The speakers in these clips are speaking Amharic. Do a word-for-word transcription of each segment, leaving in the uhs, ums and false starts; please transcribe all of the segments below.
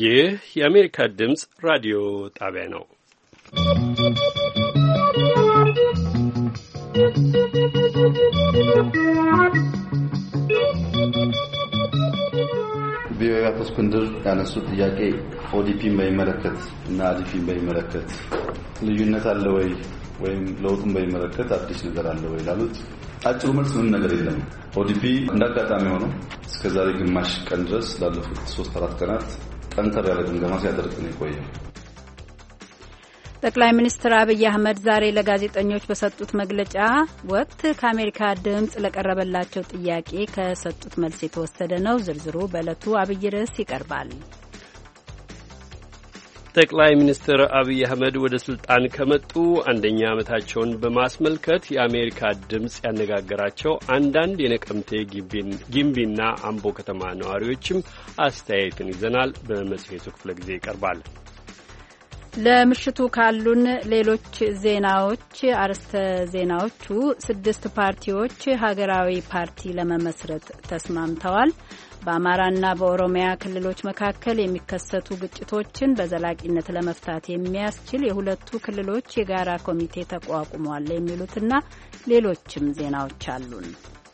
ይህ የአሜሪካ ድምፅ ራዲዮ ጣቢያ ነው። ቪኦኤ አቶ እስክንድር ያነሱት ጥያቄ ኦዲፒን በሚመለከት እና አዲፒን በሚመለከት ልዩነት አለ ወይ ወይም ለውጡን በሚመለከት አዲስ ነገር አለ ወይ ላሉት አጭሩ መልስ ምንም ነገር የለም። ኦዲፒ እንዳጋጣሚ ሆኖ እስከዛሬ ግማሽ ቀን ድረስ ላለፉት ሶስት አራት ቀናት ጠንከር ያለ ግምገማ ሲያደርግ ነው የቆየው። ጠቅላይ ሚኒስትር አብይ አህመድ ዛሬ ለጋዜጠኞች በሰጡት መግለጫ ወቅት ከአሜሪካ ድምጽ ለቀረበላቸው ጥያቄ ከሰጡት መልስ የተወሰደ ነው። ዝርዝሩ በዕለቱ አብይ ርዕስ ይቀርባል። ጠቅላይ ሚኒስትር አብይ አህመድ ወደ ስልጣን ከመጡ አንደኛ ዓመታቸውን በማስመልከት የአሜሪካ ድምጽ ያነጋገራቸው አንዳንድ የነቀምቴ ጊምቢና አምቦ ከተማ ነዋሪዎችም አስተያየትን ይዘናል። በመጽሔቱ ክፍለ ጊዜ ይቀርባል። ለምሽቱ ካሉን ሌሎች ዜናዎች አርዕስተ ዜናዎቹ ስድስት ፓርቲዎች ሀገራዊ ፓርቲ ለመመስረት ተስማምተዋል። በአማራና በኦሮሚያ ክልሎች መካከል የሚከሰቱ ግጭቶችን በዘላቂነት ለመፍታት የሚያስችል የሁለቱ ክልሎች የጋራ ኮሚቴ ተቋቁሟል የሚሉትና ሌሎችም ዜናዎች አሉን።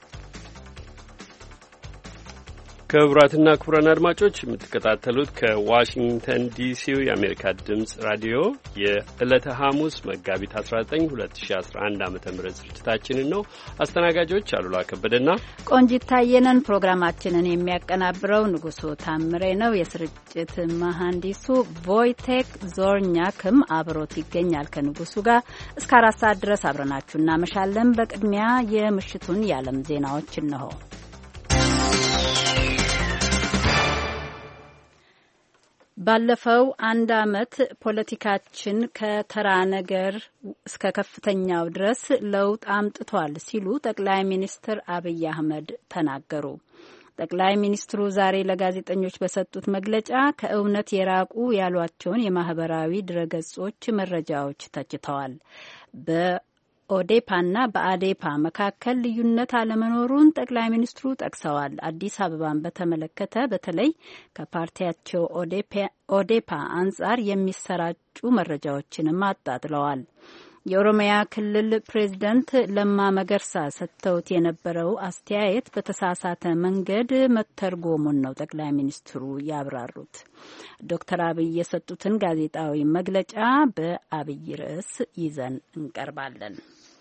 ክቡራትና ክቡራን አድማጮች የምትከታተሉት ከዋሽንግተን ዲሲው የአሜሪካ ድምጽ ራዲዮ የዕለተ ሐሙስ መጋቢት አስራ ዘጠኝ ሁለት ሺ አስራ አንድ ዓመተ ምህረት ስርጭታችንን ነው። አስተናጋጆች አሉላ ከበደና ቆንጂት ታየነን። ፕሮግራማችንን የሚያቀናብረው ንጉሱ ታምሬ ነው። የስርጭት መሐንዲሱ ቮይቴክ ዞርኛክም አብሮት ይገኛል ከንጉሱ ጋር እስከ አራት ሰዓት ድረስ አብረናችሁ እናመሻለን። በቅድሚያ የምሽቱን የዓለም ዜናዎች እነሆ። ባለፈው አንድ ዓመት ፖለቲካችን ከተራ ነገር እስከ ከፍተኛው ድረስ ለውጥ አምጥቷል ሲሉ ጠቅላይ ሚኒስትር አብይ አህመድ ተናገሩ። ጠቅላይ ሚኒስትሩ ዛሬ ለጋዜጠኞች በሰጡት መግለጫ ከእውነት የራቁ ያሏቸውን የማህበራዊ ድረገጾች መረጃዎች ተችተዋል። በኦዴፓና በአዴፓ መካከል ልዩነት አለመኖሩን ጠቅላይ ሚኒስትሩ ጠቅሰዋል። አዲስ አበባን በተመለከተ በተለይ ከፓርቲያቸው ኦዴፓ አንጻር የሚሰራጩ መረጃዎችንም አጣጥለዋል። የኦሮሚያ ክልል ፕሬዝዳንት ለማ መገርሳ ሰጥተውት የነበረው አስተያየት በተሳሳተ መንገድ መተርጎሙን ነው ጠቅላይ ሚኒስትሩ ያብራሩት። ዶክተር አብይ የሰጡትን ጋዜጣዊ መግለጫ በአብይ ርዕስ ይዘን እንቀርባለን።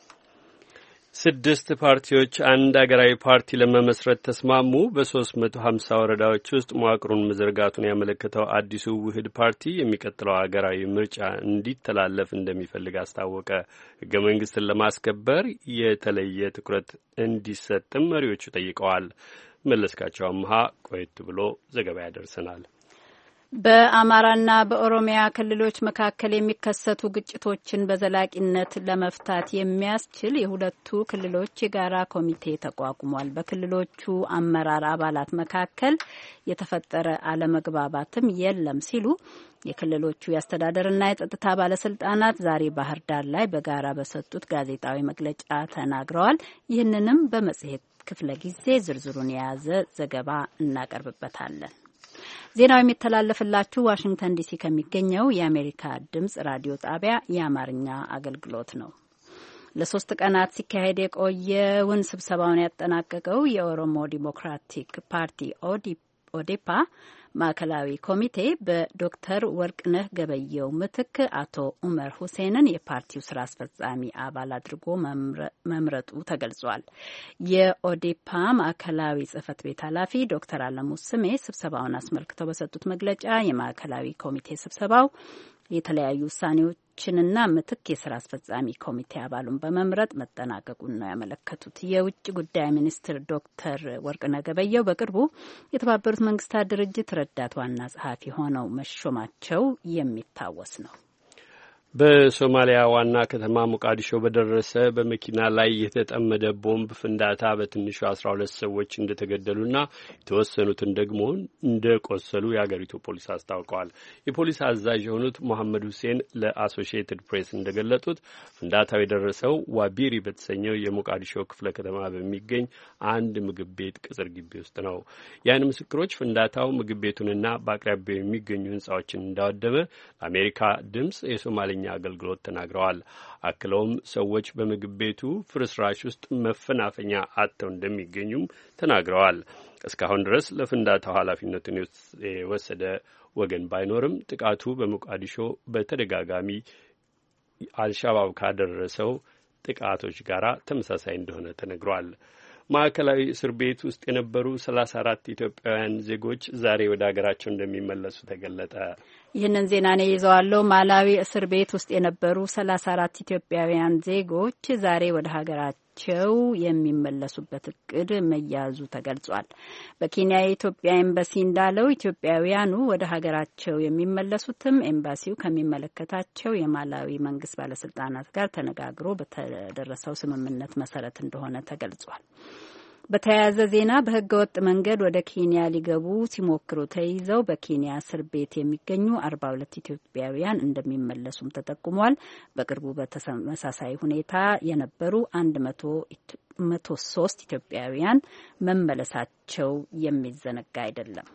ስድስት ፓርቲዎች አንድ አገራዊ ፓርቲ ለመመስረት ተስማሙ። በሶስት መቶ ሀምሳ ወረዳዎች ውስጥ መዋቅሩን መዘርጋቱን ያመለከተው አዲሱ ውህድ ፓርቲ የሚቀጥለው አገራዊ ምርጫ እንዲተላለፍ እንደሚፈልግ አስታወቀ። ሕገ መንግስትን ለማስከበር የተለየ ትኩረት እንዲሰጥም መሪዎቹ ጠይቀዋል። መለስካቸው አምሃ ቆየት ብሎ ዘገባ ያደርሰናል። በአማራና በኦሮሚያ ክልሎች መካከል የሚከሰቱ ግጭቶችን በዘላቂነት ለመፍታት የሚያስችል የሁለቱ ክልሎች የጋራ ኮሚቴ ተቋቁሟል። በክልሎቹ አመራር አባላት መካከል የተፈጠረ አለመግባባትም የለም ሲሉ የክልሎቹ የአስተዳደርና የጸጥታ ባለስልጣናት ዛሬ ባህር ዳር ላይ በጋራ በሰጡት ጋዜጣዊ መግለጫ ተናግረዋል። ይህንንም በመጽሔት ክፍለ ጊዜ ዝርዝሩን የያዘ ዘገባ እናቀርብበታለን። ዜናው የሚተላለፍላችሁ ዋሽንግተን ዲሲ ከሚገኘው የአሜሪካ ድምጽ ራዲዮ ጣቢያ የአማርኛ አገልግሎት ነው። ለሶስት ቀናት ሲካሄድ የቆየውን ስብሰባውን ያጠናቀቀው የኦሮሞ ዲሞክራቲክ ፓርቲ ኦዴፓ ማዕከላዊ ኮሚቴ በዶክተር ወርቅነህ ገበየው ምትክ አቶ ኡመር ሁሴንን የፓርቲው ስራ አስፈጻሚ አባል አድርጎ መምረጡ ተገልጿል። የኦዴፓ ማዕከላዊ ጽህፈት ቤት ኃላፊ ዶክተር አለሙ ስሜ ስብሰባውን አስመልክተው በሰጡት መግለጫ የማዕከላዊ ኮሚቴ ስብሰባው የተለያዩ ውሳኔዎችንና ምትክ የስራ አስፈጻሚ ኮሚቴ አባሉን በመምረጥ መጠናቀቁን ነው ያመለከቱት። የውጭ ጉዳይ ሚኒስትር ዶክተር ወርቅነህ ገበየው በቅርቡ የተባበሩት መንግስታት ድርጅት ረዳት ዋና ጸሐፊ ሆነው መሾማቸው የሚታወስ ነው። በሶማሊያ ዋና ከተማ ሞቃዲሾ በደረሰ በመኪና ላይ የተጠመደ ቦምብ ፍንዳታ በትንሹ አስራ ሁለት ሰዎች እንደተገደሉና የተወሰኑትን ደግሞ እንደቆሰሉ የአገሪቱ ፖሊስ አስታውቀዋል። የፖሊስ አዛዥ የሆኑት መሐመድ ሁሴን ለአሶሺየትድ ፕሬስ እንደገለጡት ፍንዳታው የደረሰው ዋቢሪ በተሰኘው የሞቃዲሾ ክፍለ ከተማ በሚገኝ አንድ ምግብ ቤት ቅጽር ግቢ ውስጥ ነው። የዓይን ምስክሮች ፍንዳታው ምግብ ቤቱንና በአቅራቢያው የሚገኙ ሕንጻዎችን እንዳወደመ ለአሜሪካ ድምጽ የሶማሌኛ አገልግሎት ተናግረዋል። አክለውም ሰዎች በምግብ ቤቱ ፍርስራሽ ውስጥ መፈናፈኛ አጥተው እንደሚገኙም ተናግረዋል። እስካሁን ድረስ ለፍንዳታው ኃላፊነቱን የወሰደ ወገን ባይኖርም ጥቃቱ በሞቃዲሾ በተደጋጋሚ አልሻባብ ካደረሰው ጥቃቶች ጋር ተመሳሳይ እንደሆነ ተነግሯል። ማዕከላዊ እስር ቤት ውስጥ የነበሩ ሰላሳ አራት ኢትዮጵያውያን ዜጎች ዛሬ ወደ ሀገራቸው እንደሚመለሱ ተገለጠ። ይህንን ዜና ነው ይዘዋለው። ማላዊ እስር ቤት ውስጥ የነበሩ ሰላሳ አራት ኢትዮጵያውያን ዜጎች ዛሬ ወደ ሀገራቸው የሚመለሱበት እቅድ መያዙ ተገልጿል። በኬንያ የኢትዮጵያ ኤምባሲ እንዳለው ኢትዮጵያውያኑ ወደ ሀገራቸው የሚመለሱትም ኤምባሲው ከሚመለከታቸው የማላዊ መንግስት ባለስልጣናት ጋር ተነጋግሮ በተደረሰው ስምምነት መሰረት እንደሆነ ተገልጿል። በተያያዘ ዜና በህገወጥ መንገድ ወደ ኬንያ ሊገቡ ሲሞክሩ ተይዘው በኬንያ እስር ቤት የሚገኙ አርባ ሁለት ኢትዮጵያውያን እንደሚመለሱም ተጠቁሟል። በቅርቡ በተመሳሳይ ሁኔታ የነበሩ አንድ መቶ ሶስት ኢትዮጵያውያን መመለሳቸው የሚዘነጋ አይደለም።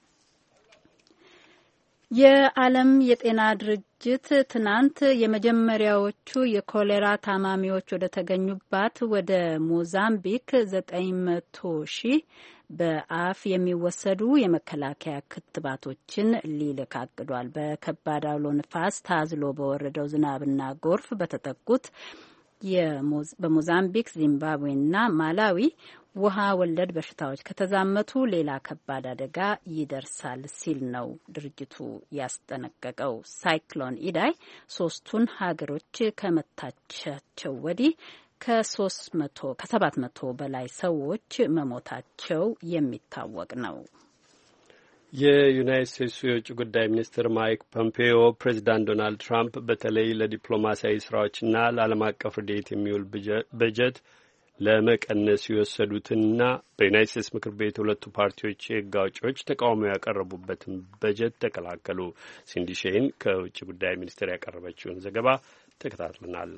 የዓለም የጤና ድርጅት ትናንት የመጀመሪያዎቹ የኮሌራ ታማሚዎች ወደ ተገኙባት ወደ ሞዛምቢክ ዘጠኝ መቶ ሺህ በአፍ የሚወሰዱ የመከላከያ ክትባቶችን ሊልክ አቅዷል። በከባድ አውሎ ንፋስ ታዝሎ በወረደው ዝናብና ጎርፍ በተጠቁት በሞዛምቢክ ዚምባብዌና ማላዊ ውሃ ወለድ በሽታዎች ከተዛመቱ ሌላ ከባድ አደጋ ይደርሳል ሲል ነው ድርጅቱ ያስጠነቀቀው። ሳይክሎን ኢዳይ ሶስቱን ሀገሮች ከመታቻቸው ወዲህ ከሶስት መቶ ከሰባት መቶ በላይ ሰዎች መሞታቸው የሚታወቅ ነው። የዩናይትድ ስቴትሱ የውጭ ጉዳይ ሚኒስትር ማይክ ፖምፔዮ ፕሬዚዳንት ዶናልድ ትራምፕ በተለይ ለዲፕሎማሲያዊ ስራዎችና ለዓለም አቀፍ ረድኤት የሚውል በጀት ለመቀነስ የወሰዱትንና በዩናይትድ ስቴትስ ምክር ቤት ሁለቱ ፓርቲዎች የሕግ አውጪዎች ተቃውሞ ያቀረቡበትን በጀት ተከላከሉ። ሲንዲ ሼን ከውጭ ጉዳይ ሚኒስቴር ያቀረበችውን ዘገባ ተከታትለናል።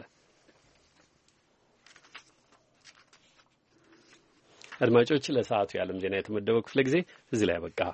አድማጮች፣ ለሰዓቱ የዓለም ዜና የተመደበው ክፍለ ጊዜ እዚህ ላይ ያበቃ።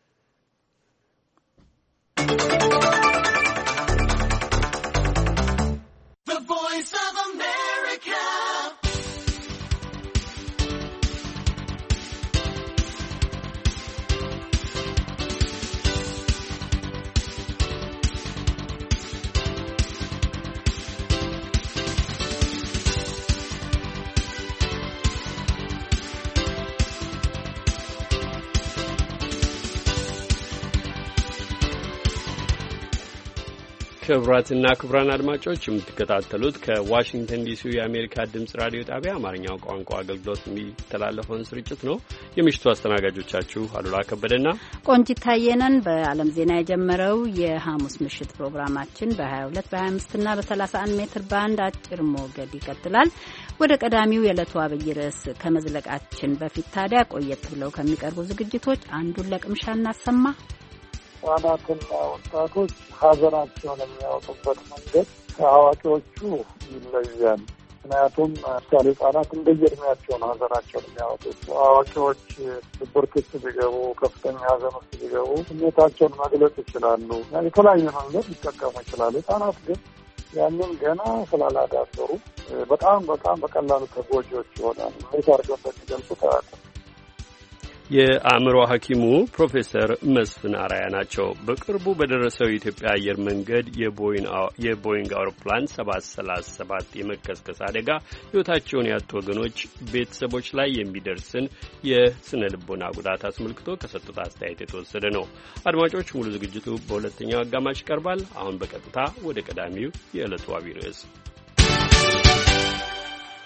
ክቡራትና ክቡራን አድማጮች የምትከታተሉት ከዋሽንግተን ዲሲ የአሜሪካ ድምጽ ራዲዮ ጣቢያ አማርኛው ቋንቋ አገልግሎት የሚተላለፈውን ስርጭት ነው። የምሽቱ አስተናጋጆቻችሁ አሉላ ከበደና ቆንጂት ታየነን። በዓለም ዜና የጀመረው የሐሙስ ምሽት ፕሮግራማችን በሀያ ሁለት በሀያ አምስት እና በሰላሳ አንድ ሜትር ባንድ አጭር ሞገድ ይቀጥላል። ወደ ቀዳሚው የዕለቱ አብይ ርዕስ ከመዝለቃችን በፊት ታዲያ ቆየት ብለው ከሚቀርቡ ዝግጅቶች አንዱን ለቅምሻ እናሰማ። ህጻናትና ወጣቶች ሀዘናቸውን የሚያወጡበት መንገድ ከአዋቂዎቹ ይለያል። ምክንያቱም ምሳሌ ህጻናት እንደየእድሜያቸው ነው ሀዘናቸውን የሚያወጡት። አዋቂዎች ድብርት ውስጥ ቢገቡ፣ ከፍተኛ ሀዘን ውስጥ ቢገቡ ስሜታቸውን መግለጽ ይችላሉ፣ የተለያየ መንገድ ሊጠቀሙ ይችላሉ። ህጻናት ግን ያንን ገና ስላላዳበሩ በጣም በጣም በቀላሉ ተጎጂዎች ይሆናሉ። እንዴት አድርገው እንደሚገልጹ ታያቸው። የአእምሮ ሐኪሙ ፕሮፌሰር መስፍን አራያ ናቸው። በቅርቡ በደረሰው የኢትዮጵያ አየር መንገድ የቦይንግ አውሮፕላን ሰባት ሰላሳ ሰባት የመከስከስ አደጋ ሕይወታቸውን ያጡ ወገኖች ቤተሰቦች ላይ የሚደርስን የስነ ልቦና ጉዳት አስመልክቶ ከሰጡት አስተያየት የተወሰደ ነው። አድማጮች፣ ሙሉ ዝግጅቱ በሁለተኛው አጋማሽ ይቀርባል። አሁን በቀጥታ ወደ ቀዳሚው የዕለቱ አብይ ርዕስ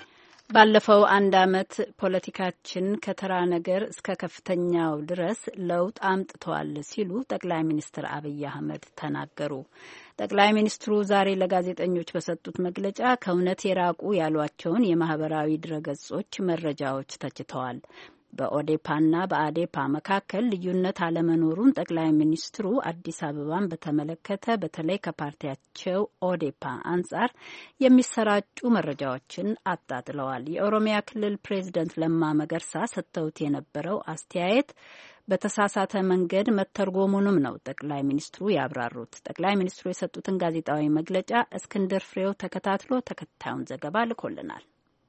ባለፈው አንድ ዓመት ፖለቲካችን ከተራ ነገር እስከ ከፍተኛው ድረስ ለውጥ አምጥቷል ሲሉ ጠቅላይ ሚኒስትር አብይ አህመድ ተናገሩ። ጠቅላይ ሚኒስትሩ ዛሬ ለጋዜጠኞች በሰጡት መግለጫ ከእውነት የራቁ ያሏቸውን የማህበራዊ ድረገጾች መረጃዎች ተችተዋል። በኦዴፓና በአዴፓ መካከል ልዩነት አለመኖሩን ጠቅላይ ሚኒስትሩ አዲስ አበባን በተመለከተ በተለይ ከፓርቲያቸው ኦዴፓ አንጻር የሚሰራጩ መረጃዎችን አጣጥለዋል። የኦሮሚያ ክልል ፕሬዝደንት ለማ መገርሳ ሰጥተውት የነበረው አስተያየት በተሳሳተ መንገድ መተርጎሙንም ነው ጠቅላይ ሚኒስትሩ ያብራሩት። ጠቅላይ ሚኒስትሩ የሰጡትን ጋዜጣዊ መግለጫ እስክንድር ፍሬው ተከታትሎ ተከታዩን ዘገባ ልኮልናል።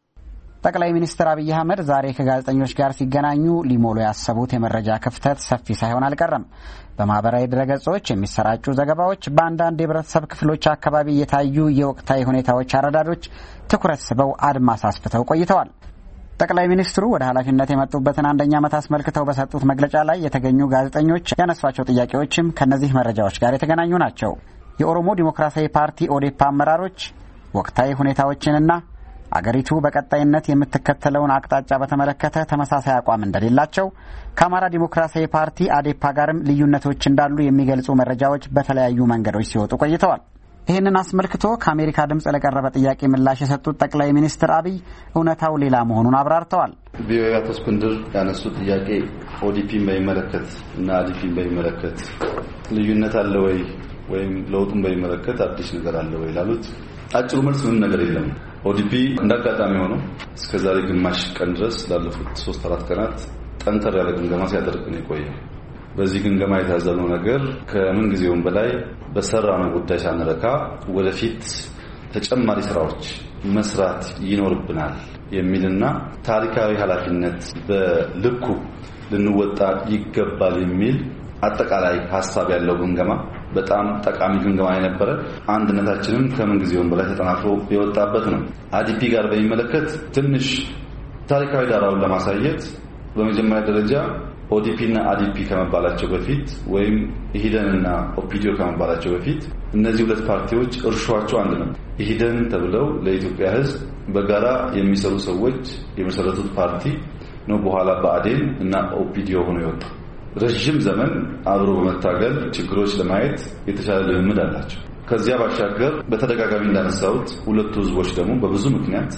ጠቅላይ ሚኒስትር አብይ አህመድ ዛሬ ከጋዜጠኞች ጋር ሲገናኙ ሊሞሉ ያሰቡት የመረጃ ክፍተት ሰፊ ሳይሆን አልቀረም። በማህበራዊ ድረገጾች የሚሰራጩ ዘገባዎች፣ በአንዳንድ የህብረተሰብ ክፍሎች አካባቢ የታዩ የወቅታዊ ሁኔታዎች አረዳዶች ትኩረት ስበው አድማስ አስፍተው ቆይተዋል። ጠቅላይ ሚኒስትሩ ወደ ኃላፊነት የመጡበትን አንደኛ ዓመት አስመልክተው በሰጡት መግለጫ ላይ የተገኙ ጋዜጠኞች ያነሷቸው ጥያቄዎችም ከእነዚህ መረጃዎች ጋር የተገናኙ ናቸው። የኦሮሞ ዲሞክራሲያዊ ፓርቲ ኦዴፓ አመራሮች ወቅታዊ ሁኔታዎችንና አገሪቱ በቀጣይነት የምትከተለውን አቅጣጫ በተመለከተ ተመሳሳይ አቋም እንደሌላቸው፣ ከአማራ ዲሞክራሲያዊ ፓርቲ አዴፓ ጋርም ልዩነቶች እንዳሉ የሚገልጹ መረጃዎች በተለያዩ መንገዶች ሲወጡ ቆይተዋል። ይህንን አስመልክቶ ከአሜሪካ ድምፅ ለቀረበ ጥያቄ ምላሽ የሰጡት ጠቅላይ ሚኒስትር አብይ እውነታው ሌላ መሆኑን አብራርተዋል። ቪኦኤ አቶ እስክንድር ያነሱት ጥያቄ ኦዲፒን በሚመለከት እና አዲፒን በሚመለከት ልዩነት አለ ወይ ወይም ለውጡን በሚመለከት አዲስ ነገር አለ ወይ ላሉት አጭሩ መልስ ምንም ነገር የለም። ኦዲፒ እንዳጋጣሚ ሆኖ እስከዛሬ ግማሽ ቀን ድረስ ላለፉት ሶስት አራት ቀናት ጠንከር ያለ ግምገማ ሲያደርግ ነው የቆየው። በዚህ ግምገማ የታዘብነው ነገር ከምን ጊዜውም በላይ በሰራነው ጉዳይ ሳንረካ ወደፊት ተጨማሪ ስራዎች መስራት ይኖርብናል የሚልና ታሪካዊ ኃላፊነት በልኩ ልንወጣ ይገባል የሚል አጠቃላይ ሐሳብ ያለው ግምገማ በጣም ጠቃሚ ግምገማ የነበረ አንድነታችንም ከምን ጊዜውም በላይ ተጠናክሮ የወጣበት ነው። አዲፒ ጋር በሚመለከት ትንሽ ታሪካዊ ዳራውን ለማሳየት በመጀመሪያ ደረጃ ኦዲፒና አዲፒ ከመባላቸው በፊት ወይም ኢሂደንና ኦፒዲዮ ከመባላቸው በፊት እነዚህ ሁለት ፓርቲዎች እርሻቸው አንድ ነው። ኢሂደን ተብለው ለኢትዮጵያ ሕዝብ በጋራ የሚሰሩ ሰዎች የመሰረቱት ፓርቲ ነው። በኋላ በአዴን እና ኦፒዲዮ ሆኖ ይወጣ ረጅም ዘመን አብሮ በመታገል ችግሮች ለማየት የተሻለ ልምምድ አላቸው። ከዚያ ባሻገር በተደጋጋሚ እንዳነሳሁት ሁለቱ ህዝቦች ደግሞ በብዙ ምክንያት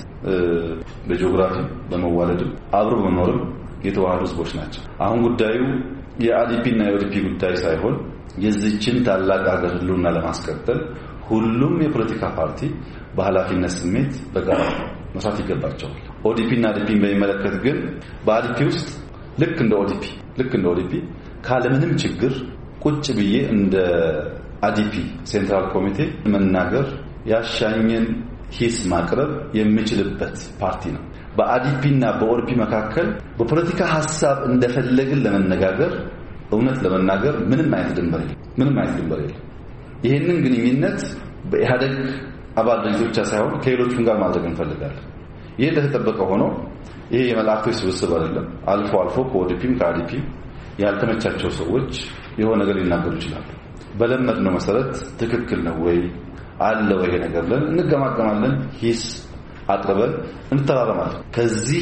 በጂኦግራፊ በመዋለድም አብሮ በመኖርም የተዋሃዱ ህዝቦች ናቸው። አሁን ጉዳዩ የአዲፒ እና የኦዲፒ ጉዳይ ሳይሆን የዚህችን ታላቅ ሀገር ህልውና ለማስቀጠል ሁሉም የፖለቲካ ፓርቲ በኃላፊነት ስሜት በጋራ መስራት ይገባቸዋል። ኦዲፒ እና አዲፒን በሚመለከት ግን በአዲፒ ውስጥ ልክ እንደ ኦዲፒ ልክ እንደ ኦዲፒ ካለምንም ችግር ቁጭ ብዬ እንደ አዲፒ ሴንትራል ኮሚቴ መናገር ያሻኘን ሂስ ማቅረብ የሚችልበት ፓርቲ ነው። በአዲፒ እና በኦዲፒ መካከል በፖለቲካ ሐሳብ እንደፈለግን ለመነጋገር እውነት ለመናገር ምንም አይነት ድንበር የለም ምንም አይነት ድንበር የለም። ይሄንን ግንኙነት በኢህአዴግ አባል ድርጅቶች ሳይሆን ከሌሎችም ጋር ማድረግ እንፈልጋለን። ይሄ እንደተጠበቀ ሆኖ ይሄ የመላእክቶች ስብስብ አይደለም። አልፎ አልፎ ከኦዲፒም ከአዲፒም ያልተመቻቸው ሰዎች የሆነ ነገር ሊናገሩ ይችላሉ። በለመድነው መሰረት ትክክል ነው ወይ አለ ወይ ነገር ለን እንገማገማለን፣ ሂስ አቅርበን እንተራረማለን። ከዚህ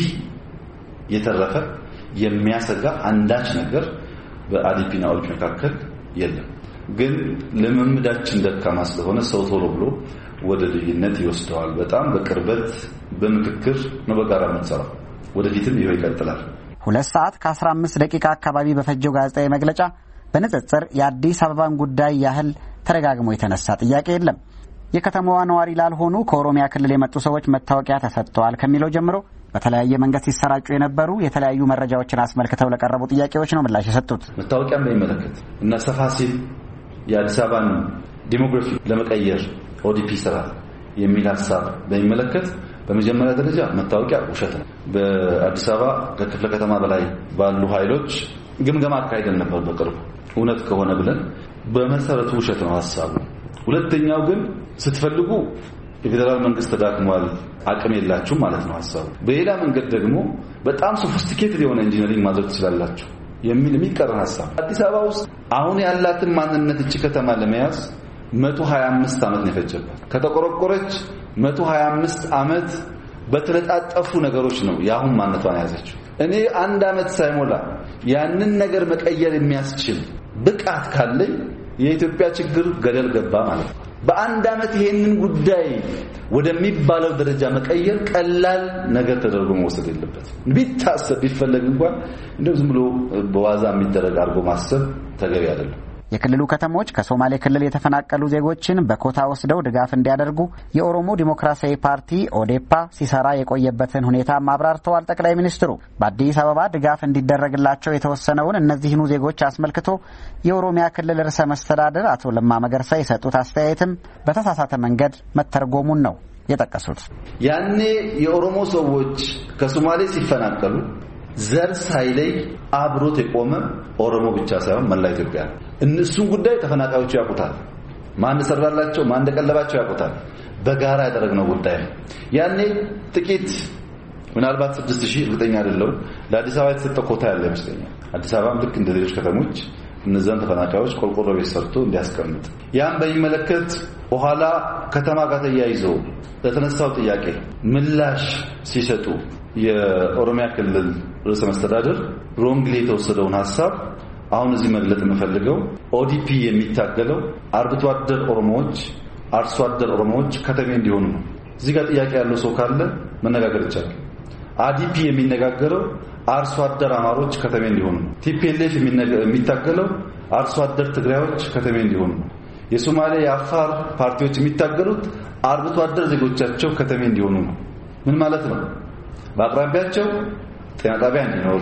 የተረፈ የሚያሰጋ አንዳች ነገር በአዲፒና ኦዲፒ መካከል የለም። ግን ልምምዳችን ደካማ ስለሆነ ሰው ቶሎ ብሎ ወደ ልዩነት ይወስደዋል። በጣም በቅርበት በምክክር ነው በጋራ የምንሰራው። ወደፊትም ይሄው ይቀጥላል። ሁለት ሰዓት ከአስራ አምስት ደቂቃ አካባቢ በፈጀው ጋዜጣዊ መግለጫ በንጽጽር የአዲስ አበባን ጉዳይ ያህል ተደጋግሞ የተነሳ ጥያቄ የለም። የከተማዋ ነዋሪ ላልሆኑ ከኦሮሚያ ክልል የመጡ ሰዎች መታወቂያ ተሰጥተዋል ከሚለው ጀምሮ በተለያየ መንገድ ሲሰራጩ የነበሩ የተለያዩ መረጃዎችን አስመልክተው ለቀረቡ ጥያቄዎች ነው ምላሽ የሰጡት። መታወቂያን በሚመለከት እና ሰፋ ሲል የአዲስ አበባን ዲሞግራፊ ለመቀየር ኦዲፒ ስራ የሚል ሐሳብ በሚመለከት በመጀመሪያ ደረጃ መታወቂያ ውሸት ነው። በአዲስ አበባ ከክፍለ ከተማ በላይ ባሉ ኃይሎች ግምገማ አካሄደን ነበር በቅርቡ እውነት ከሆነ ብለን በመሰረቱ ውሸት ነው ሐሳቡ። ሁለተኛው ግን ስትፈልጉ የፌደራል መንግስት ተዳክሟል አቅም የላችሁ ማለት ነው ሐሳቡ። በሌላ መንገድ ደግሞ በጣም ሶፊስቲኬትድ የሆነ ኢንጂነሪንግ ማድረግ ትችላላችሁ የሚል የሚቀር ሐሳብ። አዲስ አበባ ውስጥ አሁን ያላትን ማንነት እቺ ከተማ ለመያዝ መቶ ሀያ አምስት ዓመት ነው የፈጀባት። ከተቆረቆረች መቶ ሀያ አምስት ዓመት በተለጣጠፉ ነገሮች ነው ያሁን ማንነቷን ያዘችው። እኔ አንድ አመት ሳይሞላ ያንን ነገር መቀየር የሚያስችል ብቃት ካለኝ የኢትዮጵያ ችግር ገደል ገባ ማለት ነው። በአንድ አመት ይሄንን ጉዳይ ወደሚባለው ደረጃ መቀየር ቀላል ነገር ተደርጎ መወሰድ የለበትም። ቢታሰብ ቢፈለግ እንኳን እንደው ዝም ብሎ በዋዛ የሚደረግ አድርጎ ማሰብ ተገቢ አይደለም። የክልሉ ከተሞች ከሶማሌ ክልል የተፈናቀሉ ዜጎችን በኮታ ወስደው ድጋፍ እንዲያደርጉ የኦሮሞ ዲሞክራሲያዊ ፓርቲ ኦዴፓ ሲሰራ የቆየበትን ሁኔታ ማብራርተዋል። ጠቅላይ ሚኒስትሩ በአዲስ አበባ ድጋፍ እንዲደረግላቸው የተወሰነውን እነዚህኑ ዜጎች አስመልክቶ የኦሮሚያ ክልል ርዕሰ መስተዳድር አቶ ለማ መገርሳ የሰጡት አስተያየትም በተሳሳተ መንገድ መተርጎሙን ነው የጠቀሱት። ያኔ የኦሮሞ ሰዎች ከሶማሌ ሲፈናቀሉ ዘር ሳይለይ አብሮት የቆመ ኦሮሞ ብቻ ሳይሆን መላ ኢትዮጵያ ነው። እነሱን ጉዳይ ተፈናቃዮቹ ያውቁታል። ማን ሰራላቸው ማን እንደቀለባቸው ያውቁታል። በጋራ ያደረግነው ጉዳይ ነው። ያኔ ጥቂት ምናልባት ስድስት ሺህ እርግጠኛ አይደለም ለአዲስ አበባ የተሰጠ ኮታ ያለ ይመስለኛል። አዲስ አበባም ልክ እንደ ሌሎች ከተሞች እነዛን ተፈናቃዮች ቆርቆሮ ቤት ሰርቶ እንዲያስቀምጥ ያን በሚመለከት በኋላ ከተማ ጋር ተያይዞ ለተነሳው ጥያቄ ምላሽ ሲሰጡ የኦሮሚያ ክልል ርዕሰ መስተዳድር ሮንግሊ የተወሰደውን ሐሳብ አሁን እዚህ መግለጽ የምፈልገው ኦዲፒ የሚታገለው አርብቶ አደር ኦሮሞዎች አርሶ አደር ኦሮሞዎች ከተሜ እንዲሆኑ ነው። እዚህ ጋር ጥያቄ ያለው ሰው ካለ መነጋገር ይቻላል። አዲፒ የሚነጋገረው አርሶ አደር አማሮች ከተሜ እንዲሆኑ ነው። ቲፒኤልኤፍ የሚታገለው አርሶ አደር ትግራዮች ከተሜ እንዲሆኑ ነው። የሶማሌ የአፋር ፓርቲዎች የሚታገሉት አርብቶ አደር ዜጎቻቸው ከተሜ እንዲሆኑ ነው። ምን ማለት ነው? በአቅራቢያቸው ጤና ጣቢያ እንዲኖር፣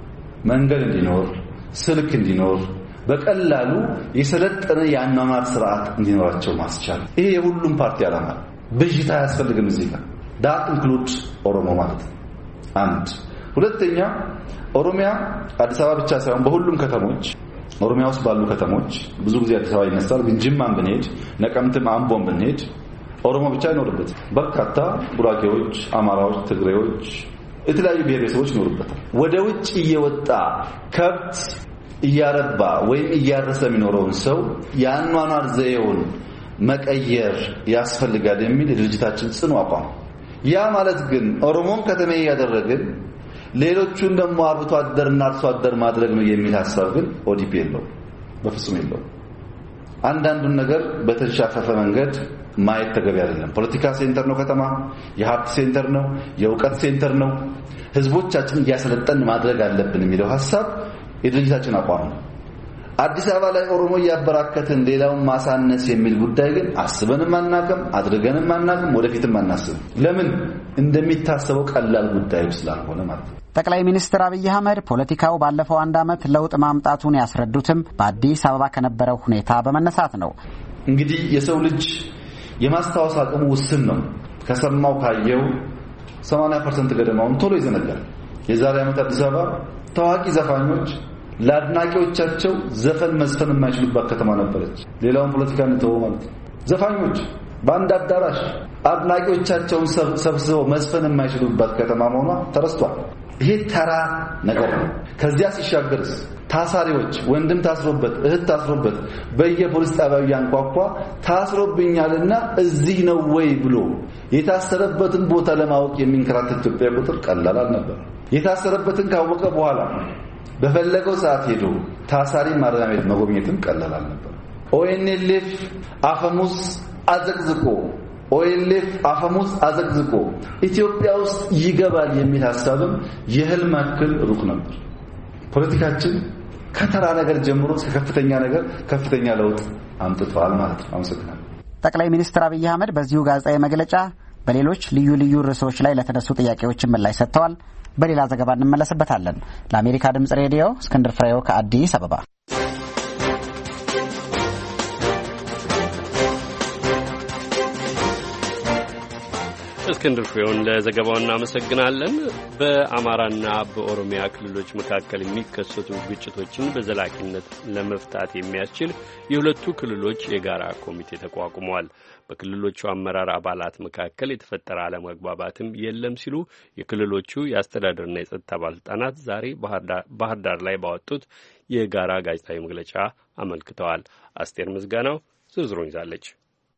መንገድ እንዲኖር፣ ስልክ እንዲኖር፣ በቀላሉ የሰለጠነ የአኗኗር ስርዓት እንዲኖራቸው ማስቻል። ይሄ የሁሉም ፓርቲ ዓላማ ነው። ብዥታ አያስፈልግም። እዚህ ጋር ዳት ኢንክሉድ ኦሮሞ ማለት ነው። አንድ ሁለተኛ ኦሮሚያ አዲስ አበባ ብቻ ሳይሆን በሁሉም ከተሞች ኦሮሚያ ውስጥ ባሉ ከተሞች ብዙ ጊዜ አዲስ አበባ ይነሳል፣ ግን ጅማም ብንሄድ ነቀምትም አምቦም ብንሄድ ኦሮሞ ብቻ ይኖርበት። በርካታ ጉራጌዎች፣ አማራዎች፣ ትግሬዎች፣ የተለያዩ ብሔረሰቦች ይኖርበታል። ወደ ውጭ እየወጣ ከብት እያረባ ወይም እያረሰ የሚኖረውን ሰው የአኗኗር ዘዬውን መቀየር ያስፈልጋል የሚል የድርጅታችን ጽኑ አቋም። ያ ማለት ግን ኦሮሞን ከተሜ ያደረግን ሌሎቹን ደግሞ አርብቶ አደርና አርሶ አደር ማድረግ ነው የሚል ሐሳብ ግን ኦዲፒ የለው፣ በፍጹም የለው። አንዳንዱን ነገር በተሻፈፈ መንገድ ማየት ተገቢ አይደለም። ፖለቲካ ሴንተር ነው ከተማ፣ የሀብት ሴንተር ነው፣ የእውቀት ሴንተር ነው። ህዝቦቻችን እያሰለጠን ማድረግ አለብን የሚለው ሐሳብ የድርጅታችን አቋም ነው። አዲስ አበባ ላይ ኦሮሞ ያበራከትን ሌላውን ማሳነስ የሚል ጉዳይ ግን አስበንም አናውቅም፣ አድርገንም አናውቅም፣ ወደፊትም አናስብም። ለምን እንደሚታሰበው ቀላል ጉዳይ ስላልሆነ ማለት ነው። ጠቅላይ ሚኒስትር አብይ አህመድ ፖለቲካው ባለፈው አንድ አመት ለውጥ ማምጣቱን ያስረዱትም በአዲስ አበባ ከነበረው ሁኔታ በመነሳት ነው። እንግዲህ የሰው ልጅ የማስታወስ አቅሙ ውስን ነው። ከሰማው ካየው ሰማንያ ፐርሰንት ገደማውን ቶሎ ይዘነጋል። የዛሬ አመት አዲስ አበባ ታዋቂ ዘፋኞች ለአድናቂዎቻቸው ዘፈን መዝፈን የማይችሉባት ከተማ ነበረች። ሌላውን ፖለቲካ እንተወው ማለት ነው። ዘፋኞች በአንድ አዳራሽ አድናቂዎቻቸውን ሰብስበው መዝፈን የማይችሉባት ከተማ መሆኗ ተረስቷል። ይሄ ተራ ነገር ነው። ከዚያ ሲሻገርስ ታሳሪዎች ወንድም ታስሮበት እህት ታስሮበት በየፖሊስ ጣቢያው ያንኳኳ ታስሮብኛልና እዚህ ነው ወይ ብሎ የታሰረበትን ቦታ ለማወቅ የሚንከራተት ኢትዮጵያ ቁጥር ቀላል አልነበር። የታሰረበትን ካወቀ በኋላ በፈለገው ሰዓት ሄዶ ታሳሪ ማረሚያ ቤት መጎብኘትም ቀላል አልነበር። ኦኤንኤልኤፍ አፈሙዝ አዘቅዝቆ ኦኤልኤፍ አፈሙዝ አዘቅዝቆ ኢትዮጵያ ውስጥ ይገባል የሚል ሐሳብም የህልም ያክል ሩቅ ነበር። ፖለቲካችን ከተራ ነገር ጀምሮ እስከ ከፍተኛ ነገር ከፍተኛ ለውጥ አምጥቷል ማለት ነው። አመሰግናለሁ። ጠቅላይ ሚኒስትር አብይ አህመድ በዚሁ ጋዜጣዊ መግለጫ በሌሎች ልዩ ልዩ ርዕሶች ላይ ለተነሱ ጥያቄዎች ምላሽ ሰጥተዋል። በሌላ ዘገባ እንመለስበታለን። ለአሜሪካ ድምጽ ሬዲዮ እስክንድር ፍሬው ከአዲስ አበባ። እስክንድር ፍሬውን ለዘገባው እናመሰግናለን። በአማራና በኦሮሚያ ክልሎች መካከል የሚከሰቱ ግጭቶችን በዘላቂነት ለመፍታት የሚያስችል የሁለቱ ክልሎች የጋራ ኮሚቴ ተቋቁሟል። በክልሎቹ አመራር አባላት መካከል የተፈጠረ አለመግባባትም የለም ሲሉ የክልሎቹ የአስተዳደርና የጸጥታ ባለስልጣናት ዛሬ ባህር ዳር ላይ ባወጡት የጋራ ጋዜጣዊ መግለጫ አመልክተዋል። አስቴር ምስጋናው ዝርዝሩን ይዛለች።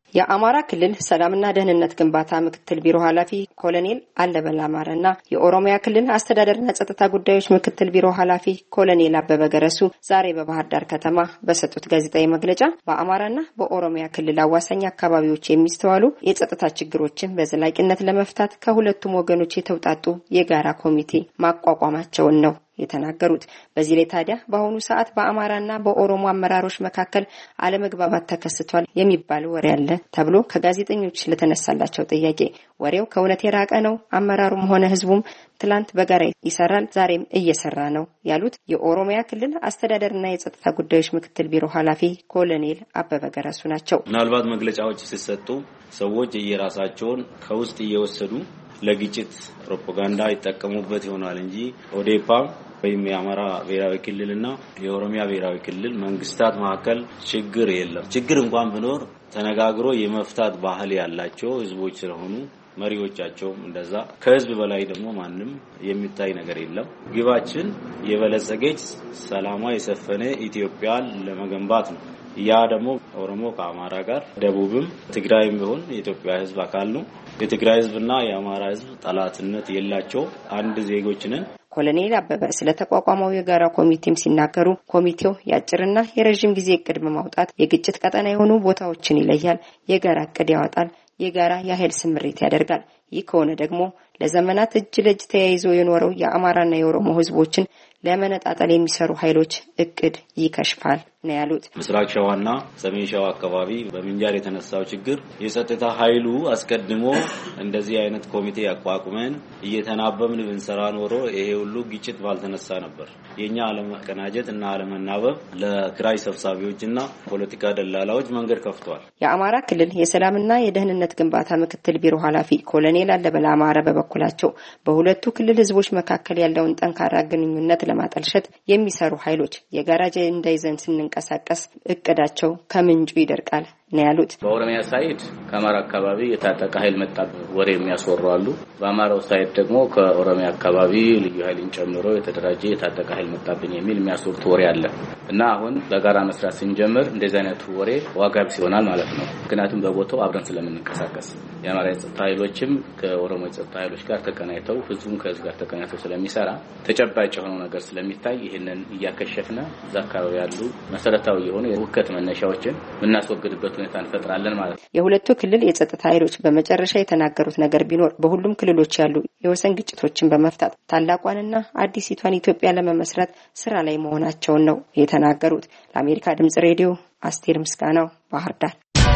የአማራ ክልል ሰላምና ደህንነት ግንባታ ምክትል ቢሮ ኃላፊ ኮሎኔል አለበል አማረና የኦሮሚያ ክልል አስተዳደርና ጸጥታ ጉዳዮች ምክትል ቢሮ ኃላፊ ኮሎኔል አበበ ገረሱ ዛሬ በባህር ዳር ከተማ በሰጡት ጋዜጣዊ መግለጫ በአማራና በኦሮሚያ ክልል አዋሳኝ አካባቢዎች የሚስተዋሉ የጸጥታ ችግሮችን በዘላቂነት ለመፍታት ከሁለቱም ወገኖች የተውጣጡ የጋራ ኮሚቴ ማቋቋማቸውን ነው የተናገሩት። በዚህ ላይ ታዲያ በአሁኑ ሰዓት በአማራና በኦሮሞ አመራሮች መካከል አለመግባባት ተከስቷል የሚባል ወሬ አለ ተብሎ ከጋዜጠኞች ለተነሳላቸው ጥያቄ ወሬው ከእውነት የራቀ ነው፣ አመራሩም ሆነ ህዝቡም ትላንት በጋራ ይሰራል፣ ዛሬም እየሰራ ነው ያሉት የኦሮሚያ ክልል አስተዳደርና የጸጥታ ጉዳዮች ምክትል ቢሮ ኃላፊ ኮሎኔል አበበ ገረሱ ናቸው። ምናልባት መግለጫዎች ሲሰጡ ሰዎች እየራሳቸውን ከውስጥ እየወሰዱ ለግጭት ፕሮፓጋንዳ ይጠቀሙበት ይሆናል እንጂ ኦዴፓ ወይም የአማራ ብሔራዊ ክልልና የኦሮሚያ ብሔራዊ ክልል መንግስታት መካከል ችግር የለም። ችግር እንኳን ቢኖር ተነጋግሮ የመፍታት ባህል ያላቸው ህዝቦች ስለሆኑ መሪዎቻቸውም እንደዛ ከህዝብ በላይ ደግሞ ማንም የሚታይ ነገር የለም። ግባችን የበለጸገች ሰላሟ የሰፈነ ኢትዮጵያን ለመገንባት ነው። ያ ደግሞ ኦሮሞ ከአማራ ጋር ደቡብም ትግራይም ቢሆን የኢትዮጵያ ህዝብ አካል ነው። የትግራይ ህዝብና የአማራ ህዝብ ጠላትነት የላቸው አንድ ዜጎች ነን። ኮሎኔል አበበ ስለተቋቋመው የጋራ ኮሚቴም ሲናገሩ ኮሚቴው የአጭርና የረጅም ጊዜ እቅድ በማውጣት የግጭት ቀጠና የሆኑ ቦታዎችን ይለያል፣ የጋራ እቅድ ያወጣል፣ የጋራ የኃይል ስምሪት ያደርጋል። ይህ ከሆነ ደግሞ ለዘመናት እጅ ለእጅ ተያይዞ የኖረው የአማራና የኦሮሞ ህዝቦችን ለመነጣጠል የሚሰሩ ኃይሎች እቅድ ይከሽፋል ነው ያሉት። ምስራቅ ሸዋና ሰሜን ሸዋ አካባቢ በሚንጃር የተነሳው ችግር የጸጥታ ኃይሉ አስቀድሞ እንደዚህ አይነት ኮሚቴ ያቋቁመን እየተናበብን ብንሰራ ኖሮ ይሄ ሁሉ ግጭት ባልተነሳ ነበር። የኛ አለመቀናጀት እና አለመናበብ ለክራይ ሰብሳቢዎችና ፖለቲካ ደላላዎች መንገድ ከፍቷል። የአማራ ክልል የሰላምና የደህንነት ግንባታ ምክትል ቢሮ ኃላፊ ኮሎኔል አለበል አማረ በበኩላቸው በሁለቱ ክልል ህዝቦች መካከል ያለውን ጠንካራ ግንኙነት ለማጠልሸት የሚሰሩ ኃይሎች የጋራ አጀንዳ ይዘን ስንንቀሳቀስ እቅዳቸው ከምንጩ ይደርቃል ነው ያሉት። በኦሮሚያ ሳይድ ከአማራ አካባቢ የታጠቀ ኃይል መጣብ ወሬ የሚያስወሩ አሉ። በአማራው ሳይድ ደግሞ ከኦሮሚያ አካባቢ ልዩ ኃይልን ጨምሮ የተደራጀ የታጠቀ ኃይል መጣብኝ የሚል የሚያስወሩት ወሬ አለ እና አሁን በጋራ መስራት ስንጀምር እንደዚህ አይነቱ ወሬ ዋጋ ቢስ ይሆናል ማለት ነው። ምክንያቱም በቦታው አብረን ስለምንንቀሳቀስ የአማራ የጸጥታ ኃይሎችም ከኦሮሞ የጸጥታ ኃይሎች ጋር ተቀናይተው ህዝቡም ከህዝብ ጋር ተቀናይተው ስለሚሰራ ተጨባጭ የሆነው ነገር ስለሚታይ ይህንን እያከሸፍና እዛ አካባቢ ያሉ መሰረታዊ የሆኑ የውከት መነሻዎችን የምናስወግድበት ሁኔታ እንፈጥራለን ማለት ነው። የሁለቱ ክልል የጸጥታ ኃይሎች በመጨረሻ የተናገሩት ነገር ቢኖር በሁሉም ክልሎች ያሉ የወሰን ግጭቶችን በመፍታት ታላቋንና አዲሲቷን ኢትዮጵያ ለመመስረት ስራ ላይ መሆናቸውን ነው የተናገሩት። ለአሜሪካ ድምጽ ሬዲዮ አስቴር ምስጋናው ባህር ዳር።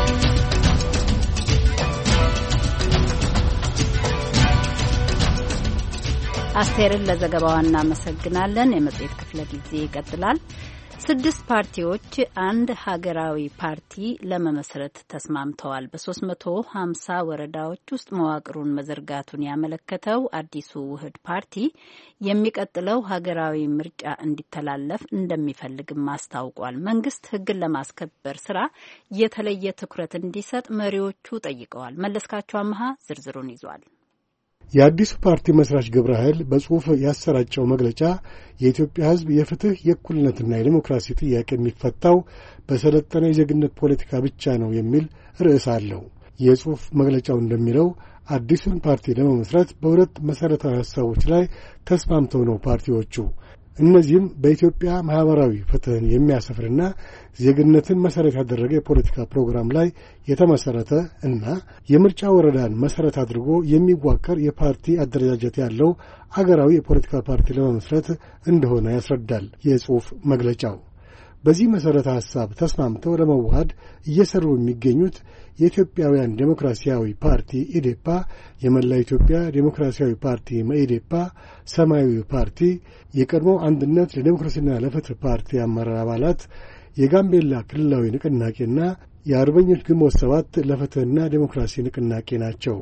አስቴርን ለዘገባዋ እናመሰግናለን። የመጽሔት ክፍለ ጊዜ ይቀጥላል። ስድስት ፓርቲዎች አንድ ሀገራዊ ፓርቲ ለመመስረት ተስማምተዋል። በሶስት መቶ ሀምሳ ወረዳዎች ውስጥ መዋቅሩን መዘርጋቱን ያመለከተው አዲሱ ውህድ ፓርቲ የሚቀጥለው ሀገራዊ ምርጫ እንዲተላለፍ እንደሚፈልግም አስታውቋል። መንግስት ሕግን ለማስከበር ስራ የተለየ ትኩረት እንዲሰጥ መሪዎቹ ጠይቀዋል። መለስካቸው አመሃ ዝርዝሩን ይዟል። የአዲሱ ፓርቲ መስራች ግብረ ኃይል በጽሑፍ ያሰራጨው መግለጫ የኢትዮጵያ ሕዝብ የፍትህ የእኩልነትና የዲሞክራሲ ጥያቄ የሚፈታው በሰለጠነ የዜግነት ፖለቲካ ብቻ ነው የሚል ርዕስ አለው። የጽሑፍ መግለጫው እንደሚለው አዲሱን ፓርቲ ለመመስረት በሁለት መሠረታዊ ሐሳቦች ላይ ተስማምተው ነው ፓርቲዎቹ። እነዚህም በኢትዮጵያ ማህበራዊ ፍትህን የሚያሰፍርና ዜግነትን መሰረት ያደረገ የፖለቲካ ፕሮግራም ላይ የተመሰረተ እና የምርጫ ወረዳን መሰረት አድርጎ የሚዋቀር የፓርቲ አደረጃጀት ያለው አገራዊ የፖለቲካ ፓርቲ ለመመስረት እንደሆነ ያስረዳል የጽሑፍ መግለጫው። በዚህ መሰረተ ሐሳብ ተስማምተው ለመዋሃድ እየሰሩ የሚገኙት የኢትዮጵያውያን ዴሞክራሲያዊ ፓርቲ ኢዴፓ፣ የመላ ኢትዮጵያ ዴሞክራሲያዊ ፓርቲ መኢዴፓ፣ ሰማያዊ ፓርቲ፣ የቀድሞ አንድነት ለዴሞክራሲና ለፍትህ ፓርቲ አመራር አባላት፣ የጋምቤላ ክልላዊ ንቅናቄና የአርበኞች ግንቦት ሰባት ለፍትህና ዴሞክራሲ ንቅናቄ ናቸው።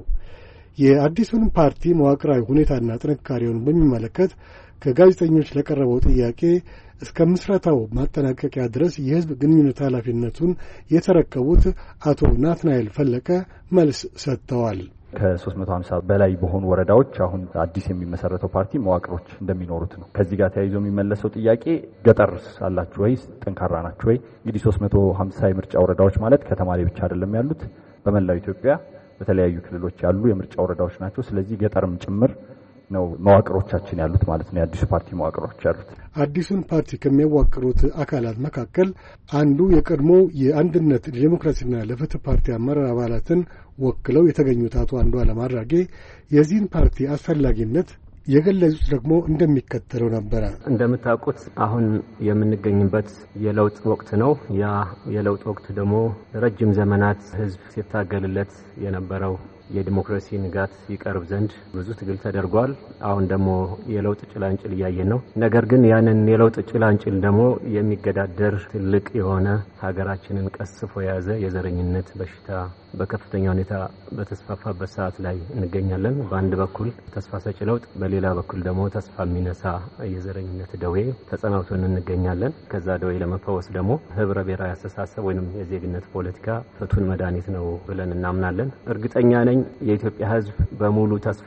የአዲሱን ፓርቲ መዋቅራዊ ሁኔታና ጥንካሬውን በሚመለከት ከጋዜጠኞች ለቀረበው ጥያቄ እስከ ምስረታው ማጠናቀቂያ ድረስ የሕዝብ ግንኙነት ኃላፊነቱን የተረከቡት አቶ ናትናኤል ፈለቀ መልስ ሰጥተዋል። ከሶስት መቶ ሀምሳ በላይ በሆኑ ወረዳዎች አሁን አዲስ የሚመሰረተው ፓርቲ መዋቅሮች እንደሚኖሩት ነው። ከዚህ ጋር ተያይዞ የሚመለሰው ጥያቄ ገጠርስ አላችሁ ወይ? ጠንካራ ናችሁ ወይ? እንግዲህ ሶስት መቶ ሀምሳ የምርጫ ወረዳዎች ማለት ከተማ ላይ ብቻ አይደለም ያሉት፣ በመላው ኢትዮጵያ በተለያዩ ክልሎች ያሉ የምርጫ ወረዳዎች ናቸው። ስለዚህ ገጠርም ጭምር ነው መዋቅሮቻችን ያሉት ማለት ነው። የአዲሱ ፓርቲ መዋቅሮች ያሉት አዲሱን ፓርቲ ከሚያዋቅሩት አካላት መካከል አንዱ የቀድሞ የአንድነት ዲሞክራሲና ለፍትህ ፓርቲ አመራር አባላትን ወክለው የተገኙት አቶ አንዱዓለም አራጌ የዚህን ፓርቲ አስፈላጊነት የገለጹት ደግሞ እንደሚከተለው ነበር። እንደምታውቁት አሁን የምንገኝበት የለውጥ ወቅት ነው። ያ የለውጥ ወቅት ደግሞ ረጅም ዘመናት ህዝብ ሲታገልለት የነበረው የዲሞክራሲ ንጋት ይቀርብ ዘንድ ብዙ ትግል ተደርጓል። አሁን ደግሞ የለውጥ ጭላንጭል እያየን ነው። ነገር ግን ያንን የለውጥ ጭላንጭል ደግሞ የሚገዳደር ትልቅ የሆነ ሀገራችንን ቀስፎ የያዘ የዘረኝነት በሽታ በከፍተኛ ሁኔታ በተስፋፋበት ሰዓት ላይ እንገኛለን። በአንድ በኩል ተስፋ ሰጪ ለውጥ፣ በሌላ በኩል ደግሞ ተስፋ የሚነሳ የዘረኝነት ደዌ ተጸናውቶን እንገኛለን። ከዛ ደዌ ለመፈወስ ደግሞ ህብረ ብሔራዊ አስተሳሰብ ወይም የዜግነት ፖለቲካ ፍቱን መድኃኒት ነው ብለን እናምናለን። እርግጠኛ ነኝ የኢትዮጵያ ህዝብ በሙሉ ተስፋ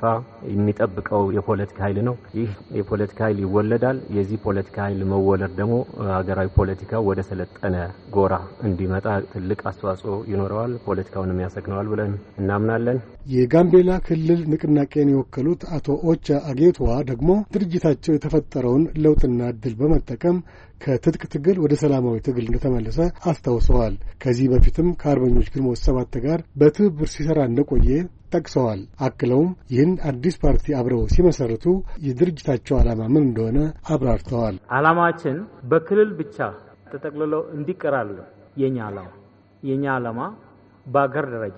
የሚጠብቀው የፖለቲካ ኃይል ነው። ይህ የፖለቲካ ኃይል ይወለዳል። የዚህ ፖለቲካ ኃይል መወለድ ደግሞ ሀገራዊ ፖለቲካ ወደ ሰለጠነ ጎራ እንዲመጣ ትልቅ አስተዋጽኦ ይኖረዋል፣ ፖለቲካውንም ያሰግነዋል ብለን እናምናለን። የጋምቤላ ክልል ንቅናቄን የወከሉት አቶ ኦቻ አጌቶዋ ደግሞ ድርጅታቸው የተፈጠረውን ለውጥና እድል በመጠቀም ከትጥቅ ትግል ወደ ሰላማዊ ትግል እንደተመለሰ አስታውሰዋል። ከዚህ በፊትም ከአርበኞች ግንቦት ሰባት ጋር በትብብር ሲሰራ እንደቆየ ጠቅሰዋል። አክለውም ይህን አዲስ ፓርቲ አብረው ሲመሰርቱ የድርጅታቸው ዓላማ ምን እንደሆነ አብራርተዋል። ዓላማችን በክልል ብቻ ተጠቅልሎ እንዲቀራል የኛ ዓላማ የኛ ዓላማ በአገር ደረጃ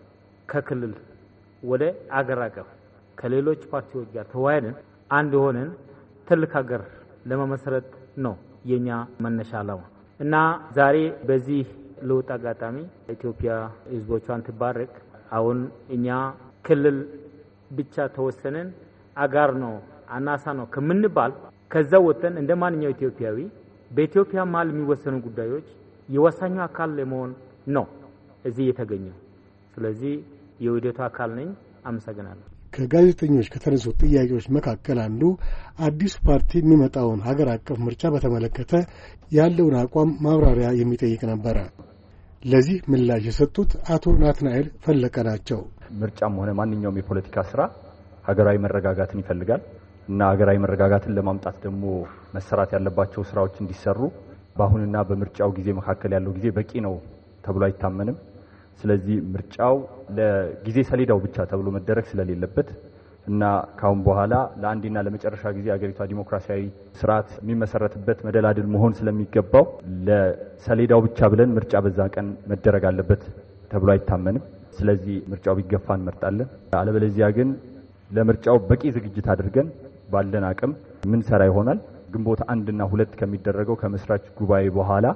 ከክልል ወደ አገር አቀፍ ከሌሎች ፓርቲዎች ጋር ተዋህደን አንድ ሆነን ትልቅ ሀገር ለመመስረት ነው የኛ መነሻ ዓላማ እና ዛሬ በዚህ ለውጥ አጋጣሚ ኢትዮጵያ ህዝቦቿን ትባረክ። አሁን እኛ ክልል ብቻ ተወሰነን አጋር ነው አናሳ ነው ከምንባል ከዛ ወጥተን እንደማንኛው ኢትዮጵያዊ በኢትዮጵያ መሀል የሚወሰኑ ጉዳዮች የወሳኙ አካል ለመሆን ነው እዚህ የተገኘው። ስለዚህ የውህደቱ አካል ነኝ። አመሰግናለሁ። ከጋዜጠኞች ከተነሱት ጥያቄዎች መካከል አንዱ አዲሱ ፓርቲ የሚመጣውን ሀገር አቀፍ ምርጫ በተመለከተ ያለውን አቋም ማብራሪያ የሚጠይቅ ነበረ። ለዚህ ምላሽ የሰጡት አቶ ናትናኤል ፈለቀ ናቸው። ምርጫም ሆነ ማንኛውም የፖለቲካ ስራ ሀገራዊ መረጋጋትን ይፈልጋል እና ሀገራዊ መረጋጋትን ለማምጣት ደግሞ መሰራት ያለባቸው ስራዎች እንዲሰሩ በአሁንና በምርጫው ጊዜ መካከል ያለው ጊዜ በቂ ነው ተብሎ አይታመንም። ስለዚህ ምርጫው ለጊዜ ሰሌዳው ብቻ ተብሎ መደረግ ስለሌለበት እና ካሁን በኋላ ለአንዴና ለመጨረሻ ጊዜ አገሪቷ ዲሞክራሲያዊ ስርዓት የሚመሰረትበት መደላድል መሆን ስለሚገባው ለሰሌዳው ብቻ ብለን ምርጫ በዛ ቀን መደረግ አለበት ተብሎ አይታመንም። ስለዚህ ምርጫው ቢገፋ እንመርጣለን። አለበለዚያ ግን ለምርጫው በቂ ዝግጅት አድርገን ባለን አቅም ምን ሰራ ይሆናል። ግንቦት አንድና ሁለት ከሚደረገው ከመስራች ጉባኤ በኋላ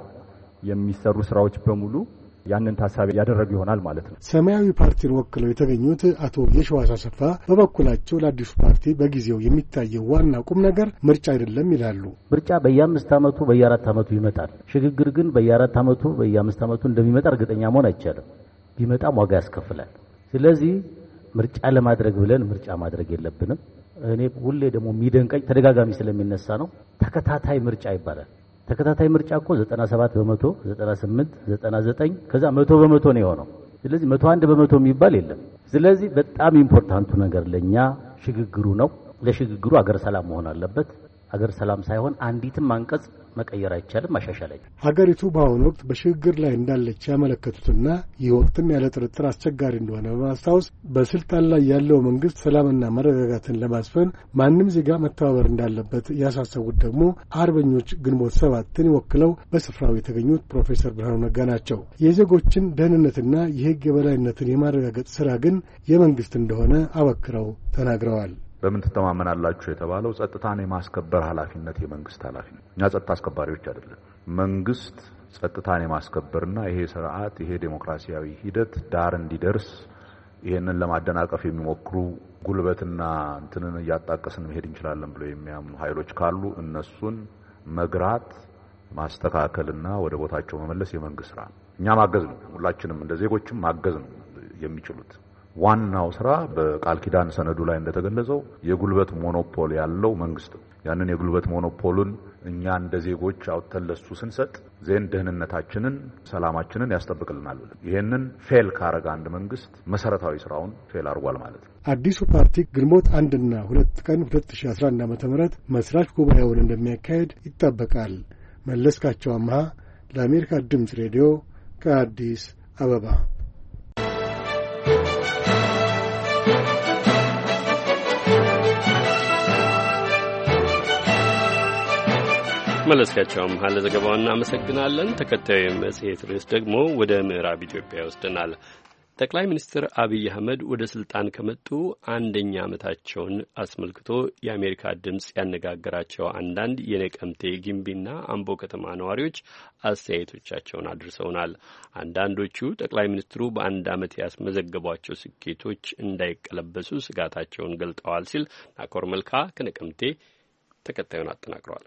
የሚሰሩ ስራዎች በሙሉ ያንን ታሳቢ ያደረጉ ይሆናል ማለት ነው። ሰማያዊ ፓርቲን ወክለው የተገኙት አቶ የሸዋስ አሰፋ በበኩላቸው ለአዲሱ ፓርቲ በጊዜው የሚታየው ዋና ቁም ነገር ምርጫ አይደለም ይላሉ። ምርጫ በየአምስት ዓመቱ በየአራት ዓመቱ ይመጣል። ሽግግር ግን በየአራት ዓመቱ በየአምስት ዓመቱ እንደሚመጣ እርግጠኛ መሆን አይቻልም። ቢመጣም ዋጋ ያስከፍላል። ስለዚህ ምርጫ ለማድረግ ብለን ምርጫ ማድረግ የለብንም። እኔ ሁሌ ደግሞ የሚደንቀኝ ተደጋጋሚ ስለሚነሳ ነው። ተከታታይ ምርጫ ይባላል። ተከታታይ ምርጫ እኮ ዘጠና ሰባት በመቶ ዘጠና ስምንት ዘጠና ዘጠኝ ከዛ መቶ በመቶ ነው የሆነው። ስለዚህ መቶ አንድ በመቶ የሚባል የለም። ስለዚህ በጣም ኢምፖርታንቱ ነገር ለኛ ሽግግሩ ነው። ለሽግግሩ አገር ሰላም መሆን አለበት። አገር ሰላም ሳይሆን አንዲትም አንቀጽ መቀየር አይቻልም፣ ማሻሻል አይቻልም። ሀገሪቱ በአሁኑ ወቅት በሽግግር ላይ እንዳለች ያመለከቱትና ይህ ወቅትም ያለ ጥርጥር አስቸጋሪ እንደሆነ በማስታወስ በስልጣን ላይ ያለው መንግስት ሰላምና መረጋጋትን ለማስፈን ማንም ዜጋ መተባበር እንዳለበት ያሳሰቡት ደግሞ አርበኞች ግንቦት ሰባትን ወክለው በስፍራው የተገኙት ፕሮፌሰር ብርሃኑ ነጋ ናቸው። የዜጎችን ደህንነትና የህግ የበላይነትን የማረጋገጥ ስራ ግን የመንግስት እንደሆነ አበክረው ተናግረዋል። በምን ተተማመናላችሁ የተባለው ጸጥታን የማስከበር ኃላፊነት የመንግስት ኃላፊነት። እኛ ጸጥታ አስከባሪዎች አይደለም። መንግስት ጸጥታን የማስከበርና ይሄ ስርዓት ይሄ ዴሞክራሲያዊ ሂደት ዳር እንዲደርስ ይሄንን ለማደናቀፍ የሚሞክሩ ጉልበትና እንትንን እያጣቀስን መሄድ እንችላለን ብለው የሚያምኑ ኃይሎች ካሉ እነሱን መግራት ማስተካከልና ወደ ቦታቸው መመለስ የመንግስት ስራ። እኛ ማገዝ ነው። ሁላችንም እንደ ዜጎችም ማገዝ ነው የሚችሉት። ዋናው ስራ በቃል ኪዳን ሰነዱ ላይ እንደተገለጸው የጉልበት ሞኖፖል ያለው መንግስት ያንን የጉልበት ሞኖፖሉን እኛ እንደ ዜጎች አውጥተን ለሱ ስንሰጥ ዜን ደህንነታችንን ሰላማችንን ያስጠብቅልናል። ይሄንን ፌል ካረጋ አንድ መንግስት መሰረታዊ ስራውን ፌል አድርጓል ማለት ነው። አዲሱ ፓርቲ ግንቦት አንድ እና ሁለት ቀን ሁለት ሺህ አስራ አንድ ዓመተ ምህረት መስራች ጉባኤውን እንደሚያካሄድ ይጠበቃል። መለስካቸው አምሃ ለአሜሪካ ድምጽ ሬዲዮ ከአዲስ አበባ። መለስካቸውም ሀለ ዘገባው እናመሰግናለን። ተከታዩ መጽሔት ርዕስ ደግሞ ወደ ምዕራብ ኢትዮጵያ ይወስደናል። ጠቅላይ ሚኒስትር አብይ አህመድ ወደ ስልጣን ከመጡ አንደኛ ዓመታቸውን አስመልክቶ የአሜሪካ ድምጽ ያነጋገራቸው አንዳንድ የነቀምቴ ግንቢና አምቦ ከተማ ነዋሪዎች አስተያየቶቻቸውን አድርሰውናል። አንዳንዶቹ ጠቅላይ ሚኒስትሩ በአንድ ዓመት ያስመዘገቧቸው ስኬቶች እንዳይቀለበሱ ስጋታቸውን ገልጠዋል ሲል ናኮር መልካ ከነቀምቴ ተከታዩን አጠናቅረዋል።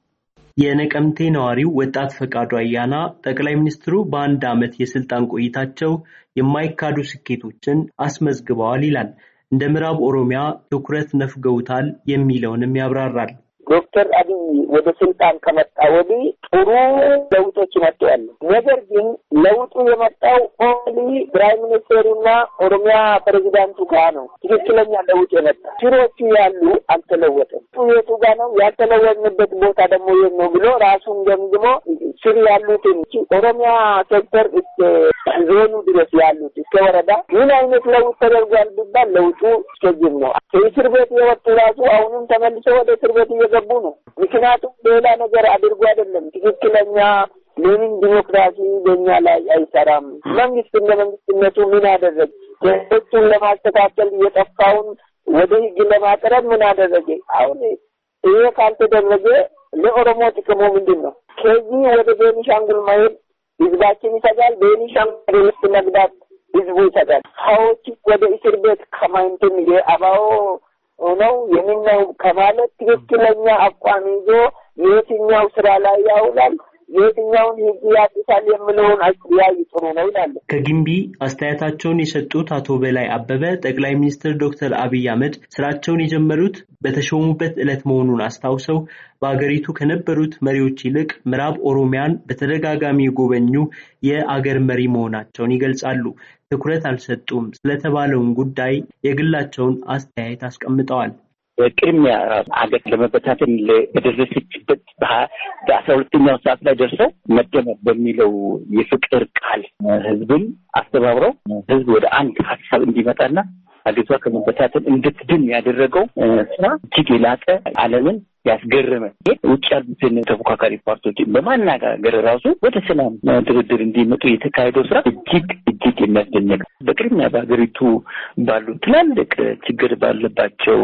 የነቀምቴ ነዋሪው ወጣት ፈቃዱ አያና ጠቅላይ ሚኒስትሩ በአንድ ዓመት የስልጣን ቆይታቸው የማይካዱ ስኬቶችን አስመዝግበዋል ይላል። እንደ ምዕራብ ኦሮሚያ ትኩረት ነፍገውታል የሚለውንም ያብራራል። ዶክተር አብይ ወደ ስልጣን ከመጣ ወዲህ ጥሩ ለውጦች መጥተዋል። ነገር ግን ለውጡ የመጣው ኦንሊ ፕራይም ሚኒስትሩና ኦሮሚያ ፕሬዝዳንቱ ጋር ነው። ትክክለኛ ለውጥ የመጣ ስሮቹ ያሉ አልተለወጠም። የቱ ጋር ነው ያልተለወጠበት ቦታ ደግሞ የት ነው ብሎ ራሱን ገምግሞ ስር ያሉትን ኦሮሚያ ሴክተር እስከ ዞኑ ድረስ ያሉት እስከ ወረዳ ምን አይነት ለውጥ ተደርጓል ቢባል ለውጡ እስከዚህ ነው። ከእስር ቤት የወጡ ራሱ አሁንም ተመልሰው ወደ እስር ቤት እየገቡ ነው። ምክንያቱም ሌላ ነገር አድርጎ አይደለም። ትክክለኛ ምንም ዲሞክራሲ በእኛ ላይ አይሰራም። መንግስት እንደ መንግስትነቱ ምን አደረገ? ህግን ለማስተካከል የጠፋውን ወደ ህግ ለማቅረብ ምን አደረገ? አሁን ይሄ ካልተደረገ ለኦሮሞ ጥቅሙ ምንድን ነው? ከዚህ ወደ ቤኒሻንጉል ማሄድ ህዝባችን ይሰጋል። ቤኒሻንጉል ውስጥ መግባት ህዝቡ ይሰጋል። ሰዎች ወደ እስር ቤት ከማይንትን የአባው ነው የምነው ከማለት ትክክለኛ አቋም ይዞ የትኛው ስራ ላይ ያውላል የትኛውን ህግ ያጥፋል የሚለውን አጥያይ ጥሩ ነው ይላል። ከግንቢ አስተያየታቸውን የሰጡት አቶ በላይ አበበ ጠቅላይ ሚኒስትር ዶክተር አብይ አህመድ ስራቸውን የጀመሩት በተሾሙበት ዕለት መሆኑን አስታውሰው በአገሪቱ ከነበሩት መሪዎች ይልቅ ምዕራብ ኦሮሚያን በተደጋጋሚ የጎበኙ የአገር መሪ መሆናቸውን ይገልጻሉ። ትኩረት አልሰጡም ስለተባለውን ጉዳይ የግላቸውን አስተያየት አስቀምጠዋል። ቅድሚያ አገር ለመበታተን ለደረሰችበት በአስራ ሁለተኛው ሰዓት ላይ ደርሰው መደመር በሚለው የፍቅር ቃል ህዝብን አስተባብረው ህዝብ ወደ አንድ ሀሳብ እንዲመጣና አገቷ ከመበታተን እንድትድን ያደረገው ስራ እጅግ የላቀ ዓለምን ያስገረመ ውጭ ያሉትን ተፎካካሪ ፓርቲዎችን በማናገር ራሱ ወደ ሰላም ድርድር እንዲመጡ የተካሄደው ስራ እጅግ እጅግ የሚያስደንቅ በቅድሚያ በአገሪቱ ባሉ ትላልቅ ችግር ባለባቸው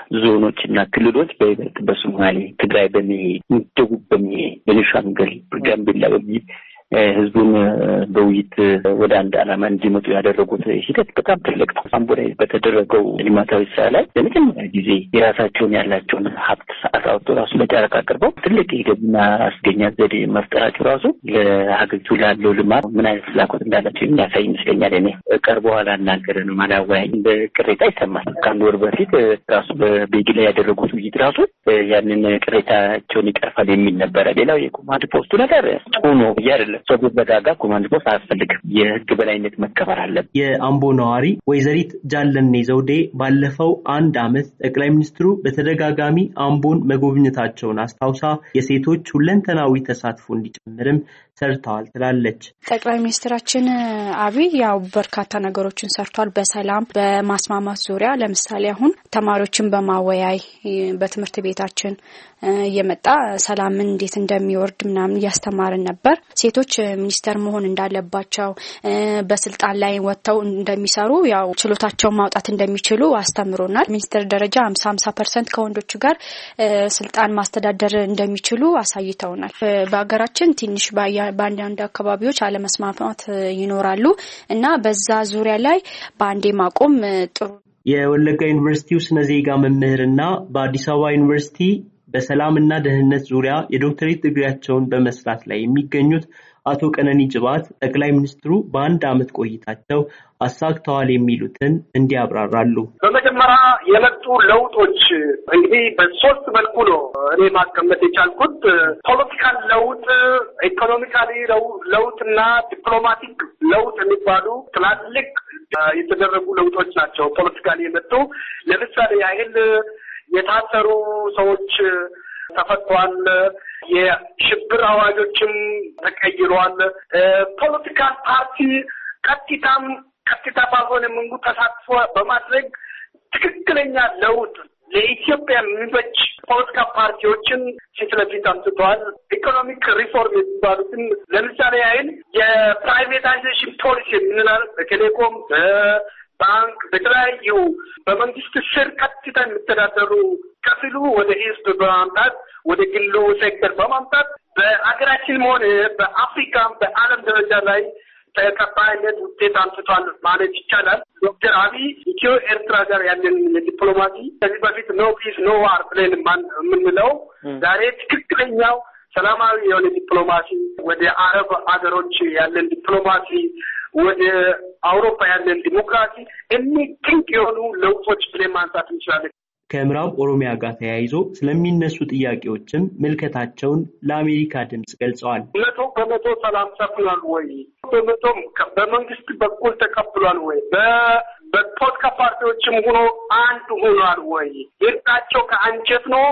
ዞኖችና ክልሎች በይበልጥ በሶማሌ፣ ትግራይ፣ በሚሄድ ደቡብ በሚሄድ ቤኒሻንጉል፣ ጋምቤላ በሚሄድ ህዝቡን በውይይት ወደ አንድ ዓላማ እንዲመጡ ያደረጉት ሂደት በጣም ትልቅ ነው። አምቦ ላይ በተደረገው ልማታዊ ስራ ላይ ለመጀመሪያ ጊዜ የራሳቸውን ያላቸውን ሀብት አሳውቶ ራሱ ለጨረታ አቅርበው ትልቅ የገቢና አስገኛ ዘዴ መፍጠራቸው ራሱ ለሀገሪቱ ላለው ልማት ምን አይነት ፍላጎት እንዳላቸው የሚያሳይ ይመስለኛል። እኔ ቀርበው አላናገረ ነው ማላወያይ በቅሬታ ይሰማል። ከአንድ ወር በፊት ራሱ በቤጊ ላይ ያደረጉት ውይይት ራሱ ያንን ቅሬታቸውን ይቀርፋል የሚል ነበረ። ሌላው የኮማንድ ፖስቱ ነገር ጥሩ ነው ያደለ ሰው በዳጋ ኮማንድ ፖስት አያስፈልግም። የህግ በላይነት መከበር አለበት። የአምቦ ነዋሪ ወይዘሪት ጃለኔ ዘውዴ ባለፈው አንድ ዓመት ጠቅላይ ሚኒስትሩ በተደጋጋሚ አምቦን መጎብኘታቸውን አስታውሳ የሴቶች ሁለንተናዊ ተሳትፎ እንዲጨምርም ሰርተዋል ትላለች። ጠቅላይ ሚኒስትራችን አብይ ያው በርካታ ነገሮችን ሰርቷል። በሰላም በማስማማት ዙሪያ ለምሳሌ አሁን ተማሪዎችን በማወያይ በትምህርት ቤታችን የመጣ ሰላምን እንዴት እንደሚወርድ ምናምን ያስተማረን ነበር። ሴቶች ሚኒስተር መሆን እንዳለባቸው በስልጣን ላይ ወጥተው እንደሚሰሩ ያው ችሎታቸውን ማውጣት እንደሚችሉ አስተምሮናል። ሚኒስተር ደረጃ ሃምሳ ሃምሳ ፐርሰንት ከወንዶች ጋር ስልጣን ማስተዳደር እንደሚችሉ አሳይተውናል። በአገራችን ትንሽ በአንዳንድ አካባቢዎች አለመስማማት ይኖራሉ እና በዛ ዙሪያ ላይ በአንዴ ማቆም ጥሩ። የወለጋ ዩኒቨርሲቲው ስነ ዜጋ መምህርና በአዲስ አበባ ዩኒቨርሲቲ በሰላምና ደህንነት ዙሪያ የዶክተሬት ዲግሪያቸውን በመስራት ላይ የሚገኙት አቶ ቀነኒ ጅባት ጠቅላይ ሚኒስትሩ በአንድ ዓመት ቆይታቸው አሳክተዋል የሚሉትን እንዲያብራራሉ። በመጀመሪያ የመጡ ለውጦች እንግዲህ በሶስት መልኩ ነው እኔ ማስቀመጥ የቻልኩት። ፖለቲካል ለውጥ፣ ኢኮኖሚካሊ ለውጥና ዲፕሎማቲክ ለውጥ የሚባሉ ትላልቅ የተደረጉ ለውጦች ናቸው ፖለቲካሊ የመጡ። ለምሳሌ ያህል የታሰሩ ሰዎች ተፈቷል። የሽብር አዋጆችም ተቀይሯል። ፖለቲካል ፓርቲ ቀጥታም ቀጥታ ባልሆነ መንገድ ተሳትፎ በማድረግ ትክክለኛ ለውጥ ለኢትዮጵያ የሚበጅ ፖለቲካ ፓርቲዎችን ፊት ለፊት አምጥተዋል። ኢኮኖሚክ ሪፎርም የሚባሉትን ለምሳሌ ያህል የፕራይቬታይዜሽን ፖሊሲ የምንለው በቴሌኮም፣ በባንክ፣ በተለያዩ በመንግስት ስር ቀጥታ የሚተዳደሩ ከፊሉ ወደ ህዝብ በማምጣት ወደ ግሉ ሴክተር በማምጣት በአገራችንም ሆነ በአፍሪካም በዓለም ደረጃ ላይ ተቀባይነት ውጤት አምጥቷል ማለት ይቻላል። ዶክተር አብይ ኢትዮ ኤርትራ ጋር ያለን ዲፕሎማሲ ከዚህ በፊት ኖ ፒስ ኖ ዋር ብለን የምንለው ዛሬ ትክክለኛው ሰላማዊ የሆነ ዲፕሎማሲ፣ ወደ አረብ ሀገሮች ያለን ዲፕሎማሲ፣ ወደ አውሮፓ ያለን ዲሞክራሲ እኒህ ድንቅ የሆኑ ለውጦች ብለን ማንሳት እንችላለን። ከምዕራብ ኦሮሚያ ጋር ተያይዞ ስለሚነሱ ጥያቄዎችም ምልከታቸውን ለአሜሪካ ድምጽ ገልጸዋል። መቶ በመቶ ሰላም ሰፍኗል ወይ? በመቶም በመንግስት በኩል ተቀብሏል ወይ? በፖለቲካ ፓርቲዎችም ሆኖ አንድ ሆኗል ወይ? የእርሳቸው ከአንጀት ነው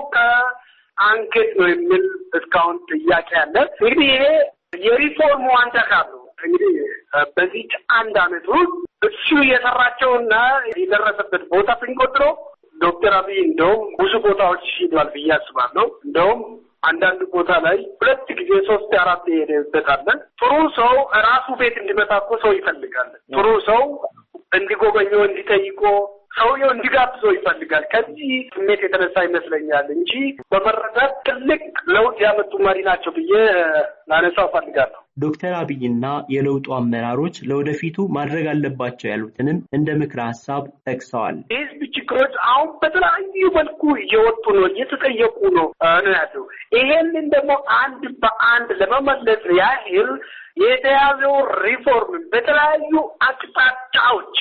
ከአንገት ነው የሚል እስካሁን ጥያቄ አለ። እንግዲህ ይሄ የሪፎርሙ አንድ አካል ነው። እንግዲህ በዚህ አንድ አመት ውስጥ እሱ የሰራቸውና የደረሰበት ቦታ ስንቆጥሮ ዶክተር አብይ እንደውም ብዙ ቦታዎች ሄዷል ብዬ አስባለሁ። እንደውም አንዳንድ ቦታ ላይ ሁለት ጊዜ ሶስት አራት የሄደበታለን። ጥሩ ሰው ራሱ ቤት እንዲመጣ እኮ ሰው ይፈልጋል። ጥሩ ሰው እንዲጎበኘው እንዲጠይቆ ሰውየው እንዲጋብዘው ይፈልጋል። ከዚህ ስሜት የተነሳ ይመስለኛል እንጂ በመረዳት ትልቅ ለውጥ ያመጡ መሪ ናቸው ብዬ ላነሳው ፈልጋለሁ። ዶክተር አብይና የለውጡ አመራሮች ለወደፊቱ ማድረግ አለባቸው ያሉትንም እንደ ምክረ ሀሳብ ጠቅሰዋል። የህዝብ ችግሮች አሁን በተለያዩ መልኩ እየወጡ ነው፣ እየተጠየቁ ነው ነው ያለው። ይሄንን ደግሞ አንድ በአንድ ለመመለስ ያህል የተያዘው ሪፎርም በተለያዩ አቅጣጫዎች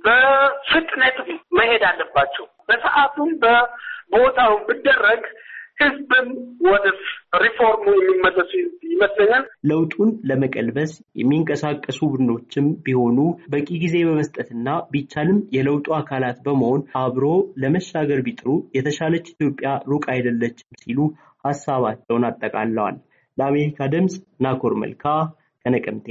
በፍጥነት መሄድ አለባቸው። በሰዓቱም በቦታው ቢደረግ ህዝብም ወደ ሪፎርሙ የሚመለሱ ይመስለኛል። ለውጡን ለመቀልበስ የሚንቀሳቀሱ ቡድኖችም ቢሆኑ በቂ ጊዜ በመስጠትና ቢቻልም የለውጡ አካላት በመሆን አብሮ ለመሻገር ቢጥሩ የተሻለች ኢትዮጵያ ሩቅ አይደለችም ሲሉ ሀሳባቸውን አጠቃለዋል። ለአሜሪካ ድምጽ ናኮር መልካ ከነቀምቴ።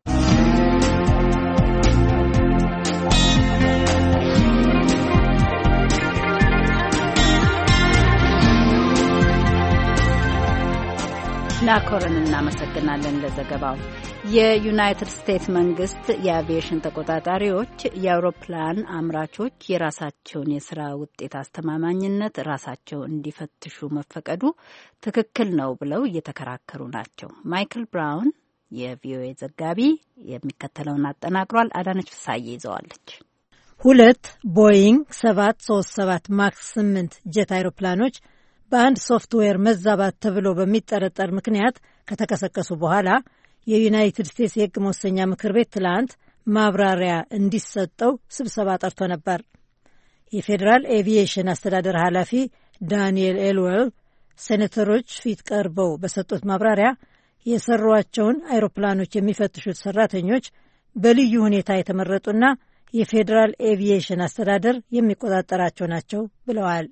ናኮርን እናመሰግናለን ለዘገባው። የዩናይትድ ስቴትስ መንግስት የአቪዬሽን ተቆጣጣሪዎች የአውሮፕላን አምራቾች የራሳቸውን የስራ ውጤት አስተማማኝነት ራሳቸው እንዲፈትሹ መፈቀዱ ትክክል ነው ብለው እየተከራከሩ ናቸው። ማይክል ብራውን የቪኦኤ ዘጋቢ የሚከተለውን አጠናቅሯል። አዳነች ፍሳዬ ይዘዋለች። ሁለት ቦይንግ ሰባት ሶስት ሰባት ማክስ ስምንት ጀት አይሮፕላኖች በአንድ ሶፍትዌር መዛባት ተብሎ በሚጠረጠር ምክንያት ከተከሰከሱ በኋላ የዩናይትድ ስቴትስ የሕግ መወሰኛ ምክር ቤት ትላንት ማብራሪያ እንዲሰጠው ስብሰባ ጠርቶ ነበር። የፌዴራል ኤቪዬሽን አስተዳደር ኃላፊ ዳንኤል ኤልዌል ሴኔተሮች ፊት ቀርበው በሰጡት ማብራሪያ የሰሯቸውን አይሮፕላኖች የሚፈትሹት ሰራተኞች በልዩ ሁኔታ የተመረጡና የፌዴራል ኤቪዬሽን አስተዳደር የሚቆጣጠራቸው ናቸው ብለዋል።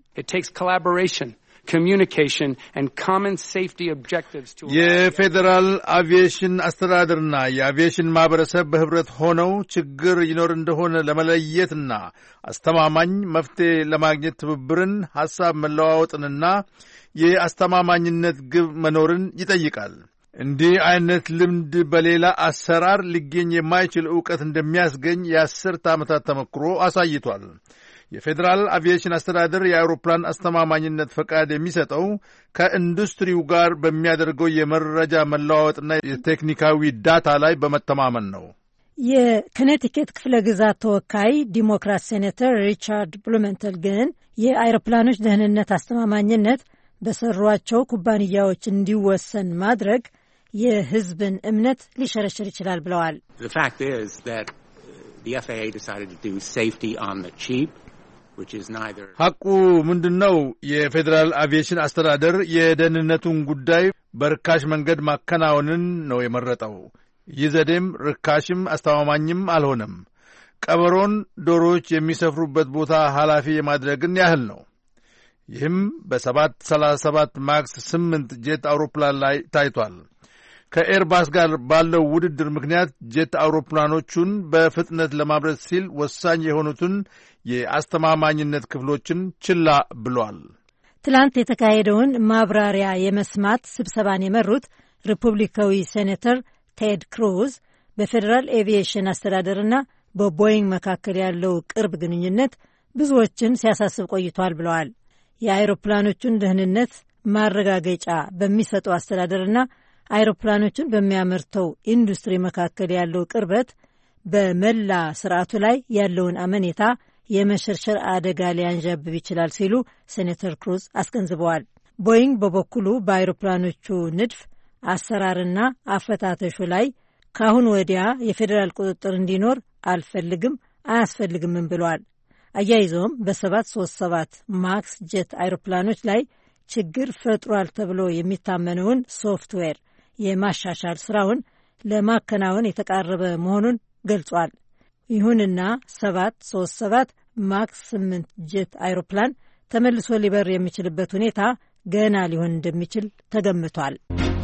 የፌዴራል አቪዬሽን አስተዳደርና የአቪዬሽን ማህበረሰብ በህብረት ሆነው ችግር ይኖር እንደሆነ ለመለየትና አስተማማኝ መፍትሄ ለማግኘት ትብብርን፣ ሐሳብ መለዋወጥንና የአስተማማኝነት ግብ መኖርን ይጠይቃል። እንዲህ አይነት ልምድ በሌላ አሰራር ሊገኝ የማይችል ዕውቀት እንደሚያስገኝ የአስርት ዓመታት ተመክሮ አሳይቷል። የፌዴራል አቪዬሽን አስተዳደር የአውሮፕላን አስተማማኝነት ፈቃድ የሚሰጠው ከኢንዱስትሪው ጋር በሚያደርገው የመረጃ መለዋወጥና የቴክኒካዊ ዳታ ላይ በመተማመን ነው። የኮኔቲከት ክፍለ ግዛት ተወካይ ዲሞክራት ሴኔተር ሪቻርድ ብሉመንተል ግን የአይሮፕላኖች ደህንነት አስተማማኝነት በሰሯቸው ኩባንያዎች እንዲወሰን ማድረግ የሕዝብን እምነት ሊሸረሽር ይችላል ብለዋል። ሐቁ ምንድነው? የፌዴራል አቪዬሽን አስተዳደር የደህንነቱን ጉዳይ በርካሽ መንገድ ማከናወንን ነው የመረጠው። ይህ ዘዴም ርካሽም አስተማማኝም አልሆነም። ቀበሮን ዶሮዎች የሚሰፍሩበት ቦታ ኃላፊ የማድረግን ያህል ነው። ይህም በሰባት ሰላሳ ሰባት ማክስ ስምንት ጄት አውሮፕላን ላይ ታይቷል። ከኤርባስ ጋር ባለው ውድድር ምክንያት ጄት አውሮፕላኖቹን በፍጥነት ለማምረት ሲል ወሳኝ የሆኑትን የአስተማማኝነት ክፍሎችን ችላ ብሏል። ትላንት የተካሄደውን ማብራሪያ የመስማት ስብሰባን የመሩት ሪፑብሊካዊ ሴኔተር ቴድ ክሩዝ በፌዴራል ኤቪዬሽን አስተዳደርና በቦይንግ መካከል ያለው ቅርብ ግንኙነት ብዙዎችን ሲያሳስብ ቆይቷል ብለዋል። የአይሮፕላኖቹን ደህንነት ማረጋገጫ በሚሰጠው አስተዳደርና አይሮፕላኖቹን በሚያመርተው ኢንዱስትሪ መካከል ያለው ቅርበት በመላ ስርዓቱ ላይ ያለውን አመኔታ የመሸርሸር አደጋ ሊያንዣብብ ይችላል ሲሉ ሴኔተር ክሩዝ አስገንዝበዋል። ቦይንግ በበኩሉ በአይሮፕላኖቹ ንድፍ አሰራርና አፈታተሹ ላይ ከአሁን ወዲያ የፌዴራል ቁጥጥር እንዲኖር አልፈልግም አያስፈልግምም ብለዋል። አያይዘውም በሰባት ሶስት ሰባት ማክስ ጄት አይሮፕላኖች ላይ ችግር ፈጥሯል ተብሎ የሚታመነውን ሶፍትዌር የማሻሻል ስራውን ለማከናወን የተቃረበ መሆኑን ገልጿል። ይሁንና ሰባት ሶስት ሰባት ማክስ ስምንት ጄት አይሮፕላን ተመልሶ ሊበር የሚችልበት ሁኔታ ገና ሊሆን እንደሚችል ተገምቷል።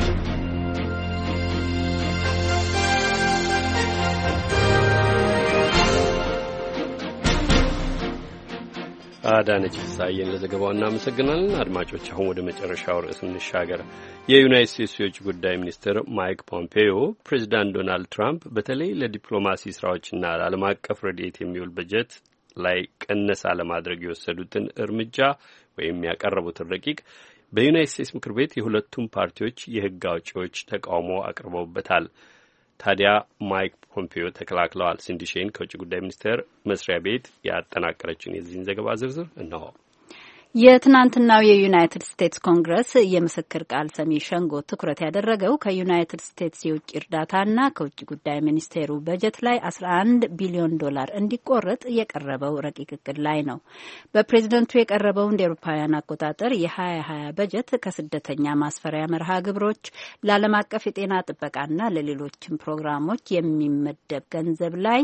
አዳነች ፍስሐዬን ለዘገባው እናመሰግናለን። አድማጮች አሁን ወደ መጨረሻው ርዕስ እንሻገር። የዩናይትድ ስቴትስ የውጭ ጉዳይ ሚኒስትር ማይክ ፖምፔዮ ፕሬዚዳንት ዶናልድ ትራምፕ በተለይ ለዲፕሎማሲ ስራዎችና ለዓለም አቀፍ ረድኤት የሚውል በጀት ላይ ቅነሳ ለማድረግ የወሰዱትን እርምጃ ወይም ያቀረቡትን ረቂቅ በዩናይትድ ስቴትስ ምክር ቤት የሁለቱም ፓርቲዎች የሕግ አውጪዎች ተቃውሞ አቅርበውበታል። ታዲያ ማይክ ፖምፔዮ ተከላክለዋል። ሲንዲ ሼን ከውጭ ጉዳይ ሚኒስቴር መስሪያ ቤት ያጠናቀረችን የዚህን ዘገባ ዝርዝር እነሆ። የትናንትናው የዩናይትድ ስቴትስ ኮንግረስ የምስክር ቃል ሰሚ ሸንጎ ትኩረት ያደረገው ከዩናይትድ ስቴትስ የውጭ እርዳታና ከውጭ ጉዳይ ሚኒስቴሩ በጀት ላይ አስራ አንድ ቢሊዮን ዶላር እንዲቆረጥ የቀረበው ረቂቅ እቅድ ላይ ነው። በፕሬዝደንቱ የቀረበው እንደ ኤሮፓውያን አቆጣጠር የሀያ ሀያ በጀት ከስደተኛ ማስፈሪያ መርሃ ግብሮች ለዓለም አቀፍ የጤና ጥበቃና ለሌሎችም ፕሮግራሞች የሚመደብ ገንዘብ ላይ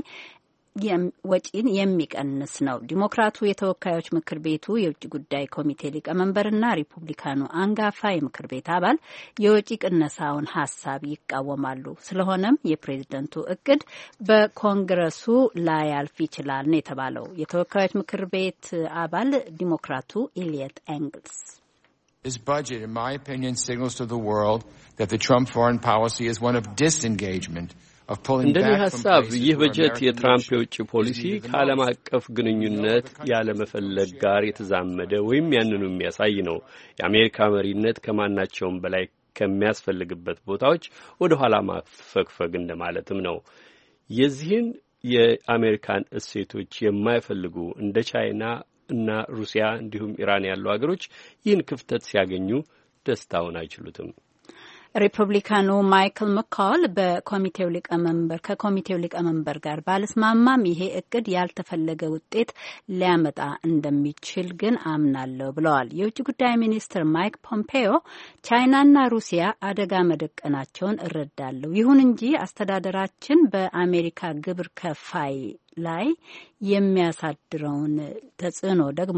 ወጪን የሚቀንስ ነው። ዲሞክራቱ የተወካዮች ምክር ቤቱ የውጭ ጉዳይ ኮሚቴ ሊቀመንበርና ሪፑብሊካኑ አንጋፋ የምክር ቤት አባል የወጪ ቅነሳውን ሀሳብ ይቃወማሉ። ስለሆነም የፕሬዝደንቱ እቅድ በኮንግረሱ ላያልፍ ይችላል ነው የተባለው። የተወካዮች ምክር ቤት አባል ዲሞክራቱ ኢሊየት ኤንግልስ This budget, in my opinion, signals to the world that the Trump foreign policy is one of disengagement. እንደኔ ሀሳብ ይህ በጀት የትራምፕ የውጭ ፖሊሲ ከዓለም አቀፍ ግንኙነት ያለመፈለግ ጋር የተዛመደ ወይም ያንኑ የሚያሳይ ነው። የአሜሪካ መሪነት ከማናቸውም በላይ ከሚያስፈልግበት ቦታዎች ወደ ኋላ ማፈግፈግ እንደማለትም ነው። የዚህን የአሜሪካን እሴቶች የማይፈልጉ እንደ ቻይና እና ሩሲያ እንዲሁም ኢራን ያሉ ሀገሮች ይህን ክፍተት ሲያገኙ ደስታውን አይችሉትም። ሪፐብሊካኑ ማይክል መኮል በኮሚቴው ሊቀመንበር ከኮሚቴው ሊቀመንበር ጋር ባልስማማም ይሄ እቅድ ያልተፈለገ ውጤት ሊያመጣ እንደሚችል ግን አምናለሁ ብለዋል። የውጭ ጉዳይ ሚኒስትር ማይክ ፖምፔዮ ቻይናና ሩሲያ አደጋ መደቀናቸውን እረዳለሁ፣ ይሁን እንጂ አስተዳደራችን በአሜሪካ ግብር ከፋይ ላይ የሚያሳድረውን ተጽዕኖ ደግሞ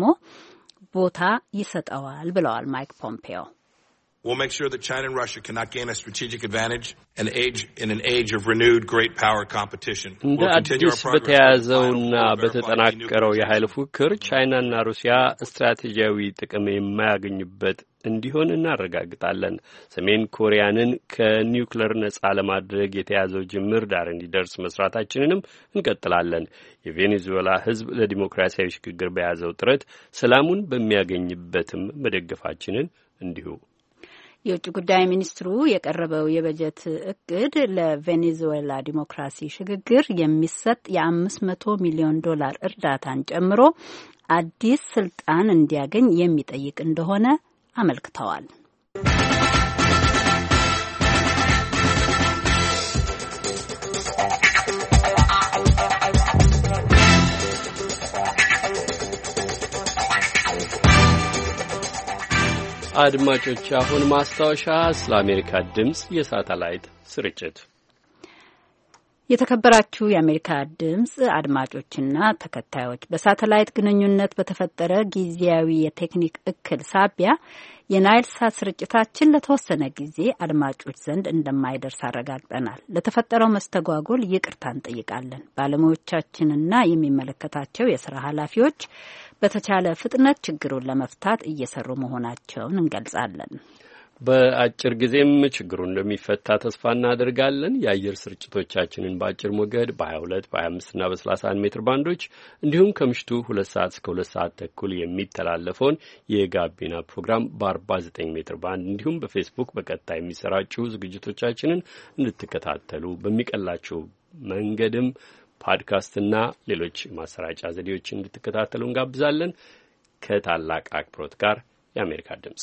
ቦታ ይሰጠዋል ብለዋል ማይክ ፖምፔዮ። We'll make sure that China and Russia cannot gain a strategic advantage in, age, in an age of renewed great power competition. እንደ አዲስ በተያዘውና በተጠናከረው የኃይል ፉክክር ቻይናና ሩሲያ ስትራቴጂያዊ ጥቅም የማያገኙበት እንዲሆን እናረጋግጣለን። ሰሜን ኮሪያንን ከኒውክሌር ነጻ ለማድረግ የተያዘው ጅምር ዳር እንዲደርስ መስራታችንንም እንቀጥላለን። የቬኔዙዌላ ሕዝብ ለዲሞክራሲያዊ ሽግግር በያዘው ጥረት ሰላሙን በሚያገኝበትም መደገፋችንን እንዲሁ። የውጭ ጉዳይ ሚኒስትሩ የቀረበው የበጀት እቅድ ለቬኔዙዌላ ዲሞክራሲ ሽግግር የሚሰጥ የአምስት መቶ ሚሊዮን ዶላር እርዳታን ጨምሮ አዲስ ስልጣን እንዲያገኝ የሚጠይቅ እንደሆነ አመልክተዋል። አድማጮች አሁን ማስታወሻ ስለ አሜሪካ ድምጽ የሳተላይት ስርጭት። የተከበራችሁ የአሜሪካ ድምጽ አድማጮችና ተከታዮች በሳተላይት ግንኙነት በተፈጠረ ጊዜያዊ የቴክኒክ እክል ሳቢያ የናይል ሳት ስርጭታችን ለተወሰነ ጊዜ አድማጮች ዘንድ እንደማይደርስ አረጋግጠናል። ለተፈጠረው መስተጓጎል ይቅርታ እንጠይቃለን። ባለሙያዎቻችንና የሚመለከታቸው የስራ ኃላፊዎች በተቻለ ፍጥነት ችግሩን ለመፍታት እየሰሩ መሆናቸውን እንገልጻለን። በአጭር ጊዜም ችግሩ እንደሚፈታ ተስፋ እናደርጋለን። የአየር ስርጭቶቻችንን በአጭር ሞገድ በሀያ ሁለት በሀያ አምስት እና በሰላሳ አንድ ሜትር ባንዶች እንዲሁም ከምሽቱ ሁለት ሰዓት እስከ ሁለት ሰዓት ተኩል የሚተላለፈውን የጋቢና ፕሮግራም በአርባ ዘጠኝ ሜትር ባንድ እንዲሁም በፌስቡክ በቀጥታ የሚሰራጩ ዝግጅቶቻችንን እንድትከታተሉ በሚቀላችሁ መንገድም ፖድካስትና ሌሎች ማሰራጫ ዘዴዎችን እንድትከታተሉ እንጋብዛለን። ከታላቅ አክብሮት ጋር የአሜሪካ ድምጽ።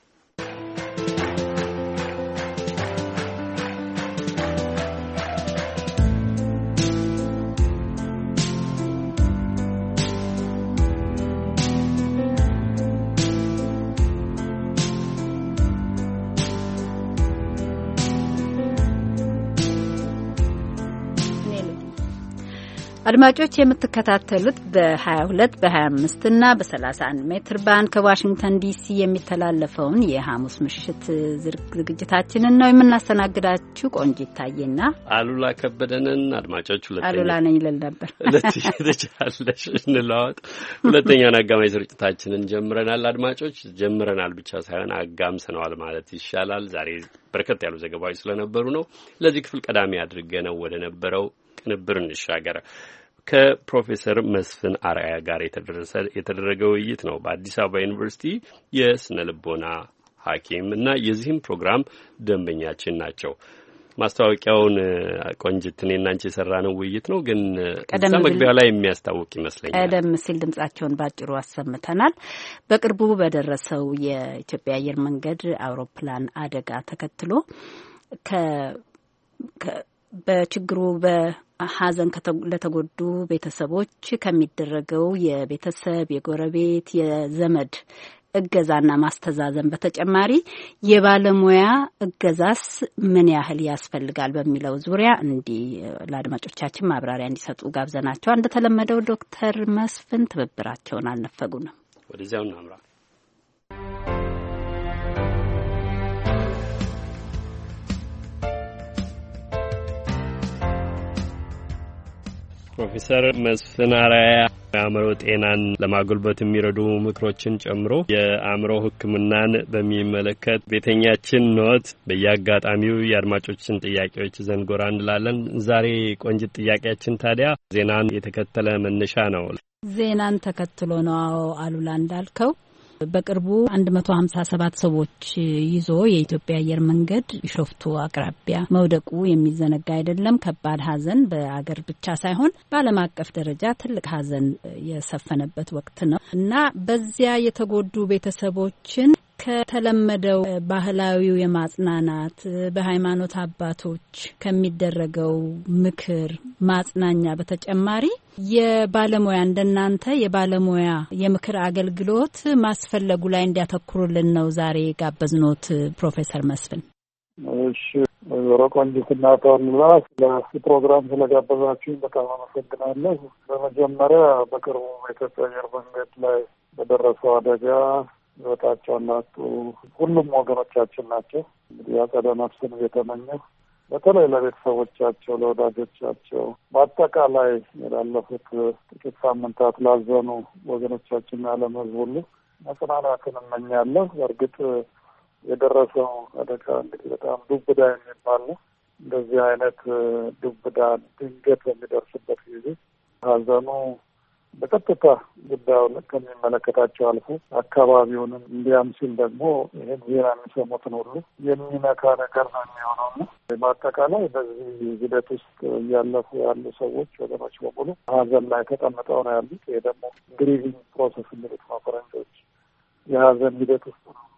አድማጮች የምትከታተሉት በሀያ ሁለት በሀያ አምስት እና በሰላሳ አንድ ሜትር ባንድ ከዋሽንግተን ዲሲ የሚተላለፈውን የሐሙስ ምሽት ዝግጅታችንን ነው። የምናስተናግዳችሁ ቆንጂት ታዬና አሉላ ከበደንን። አድማጮች ሁለተኛ አሉላ ነኝ ልል ነበር ለትችላለሽ እንለዋወጥ። ሁለተኛውን አጋማሽ ስርጭታችንን ጀምረናል። አድማጮች ጀምረናል ብቻ ሳይሆን አጋምሰነዋል ማለት ይሻላል። ዛሬ በርከት ያሉ ዘገባዎች ስለነበሩ ነው። ለዚህ ክፍል ቀዳሚ አድርገነው ወደ ነበረው ቅንብር እንሻገር። ከፕሮፌሰር መስፍን አርአያ ጋር የተደረሰ የተደረገ ውይይት ነው። በአዲስ አበባ ዩኒቨርሲቲ የስነ ልቦና ሐኪም እና የዚህም ፕሮግራም ደንበኛችን ናቸው። ማስታወቂያውን ቆንጅት እኔና አንቺ የሰራነው ውይይት ነው፣ ግን እዛ መግቢያው ላይ የሚያስታውቅ ይመስለኛል። ቀደም ሲል ድምጻቸውን ባጭሩ አሰምተናል። በቅርቡ በደረሰው የኢትዮጵያ አየር መንገድ አውሮፕላን አደጋ ተከትሎ ከ በችግሩ በሐዘን ለተጎዱ ቤተሰቦች ከሚደረገው የቤተሰብ የጎረቤት የዘመድ እገዛና ማስተዛዘን በተጨማሪ የባለሙያ እገዛስ ምን ያህል ያስፈልጋል በሚለው ዙሪያ እንዲህ ለአድማጮቻችን ማብራሪያ እንዲሰጡ ጋብዘናቸው እንደተለመደው ዶክተር መስፍን ትብብራቸውን አልነፈጉንም። ወደዚያው እናምራ። ፕሮፌሰር መስፍን አርአያ የአእምሮ ጤናን ለማጎልበት የሚረዱ ምክሮችን ጨምሮ የአእምሮ ሕክምናን በሚመለከት ቤተኛችን ኖት። በየአጋጣሚው የአድማጮችን ጥያቄዎች ዘንጎራ እንላለን። ዛሬ ቆንጅት ጥያቄያችን ታዲያ ዜናን የተከተለ መነሻ ነው። ዜናን ተከትሎ ነው አሉላ እንዳልከው። በቅርቡ አንድ መቶ ሀምሳ ሰባት ሰዎች ይዞ የኢትዮጵያ አየር መንገድ ቢሾፍቱ አቅራቢያ መውደቁ የሚዘነጋ አይደለም። ከባድ ሐዘን በአገር ብቻ ሳይሆን በዓለም አቀፍ ደረጃ ትልቅ ሐዘን የሰፈነበት ወቅት ነው እና በዚያ የተጎዱ ቤተሰቦችን ከተለመደው ባህላዊው የማጽናናት በሃይማኖት አባቶች ከሚደረገው ምክር ማጽናኛ በተጨማሪ የባለሙያ እንደናንተ የባለሙያ የምክር አገልግሎት ማስፈለጉ ላይ እንዲያተኩሩልን ነው ዛሬ ጋበዝኖት ፕሮፌሰር መስፍን። እሺ ወይዘሮ ቆንጂትና ተወልላ ለፕሮግራም ስለጋበዛችሁ በጣም አመሰግናለሁ። በመጀመሪያ በቅርቡ በኢትዮጵያ አየር መንገድ ላይ በደረሰው አደጋ ህይወታቸውን ላጡ ሁሉም ወገኖቻችን ናቸው። እንግዲህ አጸደ ነፍስን እየተመኘሁ በተለይ ለቤተሰቦቻቸው፣ ለወዳጆቻቸው፣ በአጠቃላይ ላለፉት ጥቂት ሳምንታት ላዘኑ ወገኖቻችንና ለዓለም ሕዝብ ሁሉ መጽናናትን እመኛለሁ። በእርግጥ የደረሰው አደጋ እንግዲህ በጣም ዱብዳ የሚባል ነው። እንደዚህ አይነት ዱብዳ ድንገት በሚደርስበት ጊዜ ሀዘኑ በቀጥታ ጉዳዩን ከሚመለከታቸው አልፎ አካባቢውንም እንዲያም ሲል ደግሞ ይህን ዜና የሚሰሙትን ሁሉ የሚነካ ነገር ነው የሚሆነውና በአጠቃላይ በዚህ ሂደት ውስጥ እያለፉ ያሉ ሰዎች ወገኖች በሙሉ ሀዘን ላይ ተቀምጠው ነው ያሉት። ይሄ ደግሞ ግሪቪንግ ፕሮሰስ የሚሉት ነው ፈረንጆች። የሀዘን ሂደት ውስጥ ነው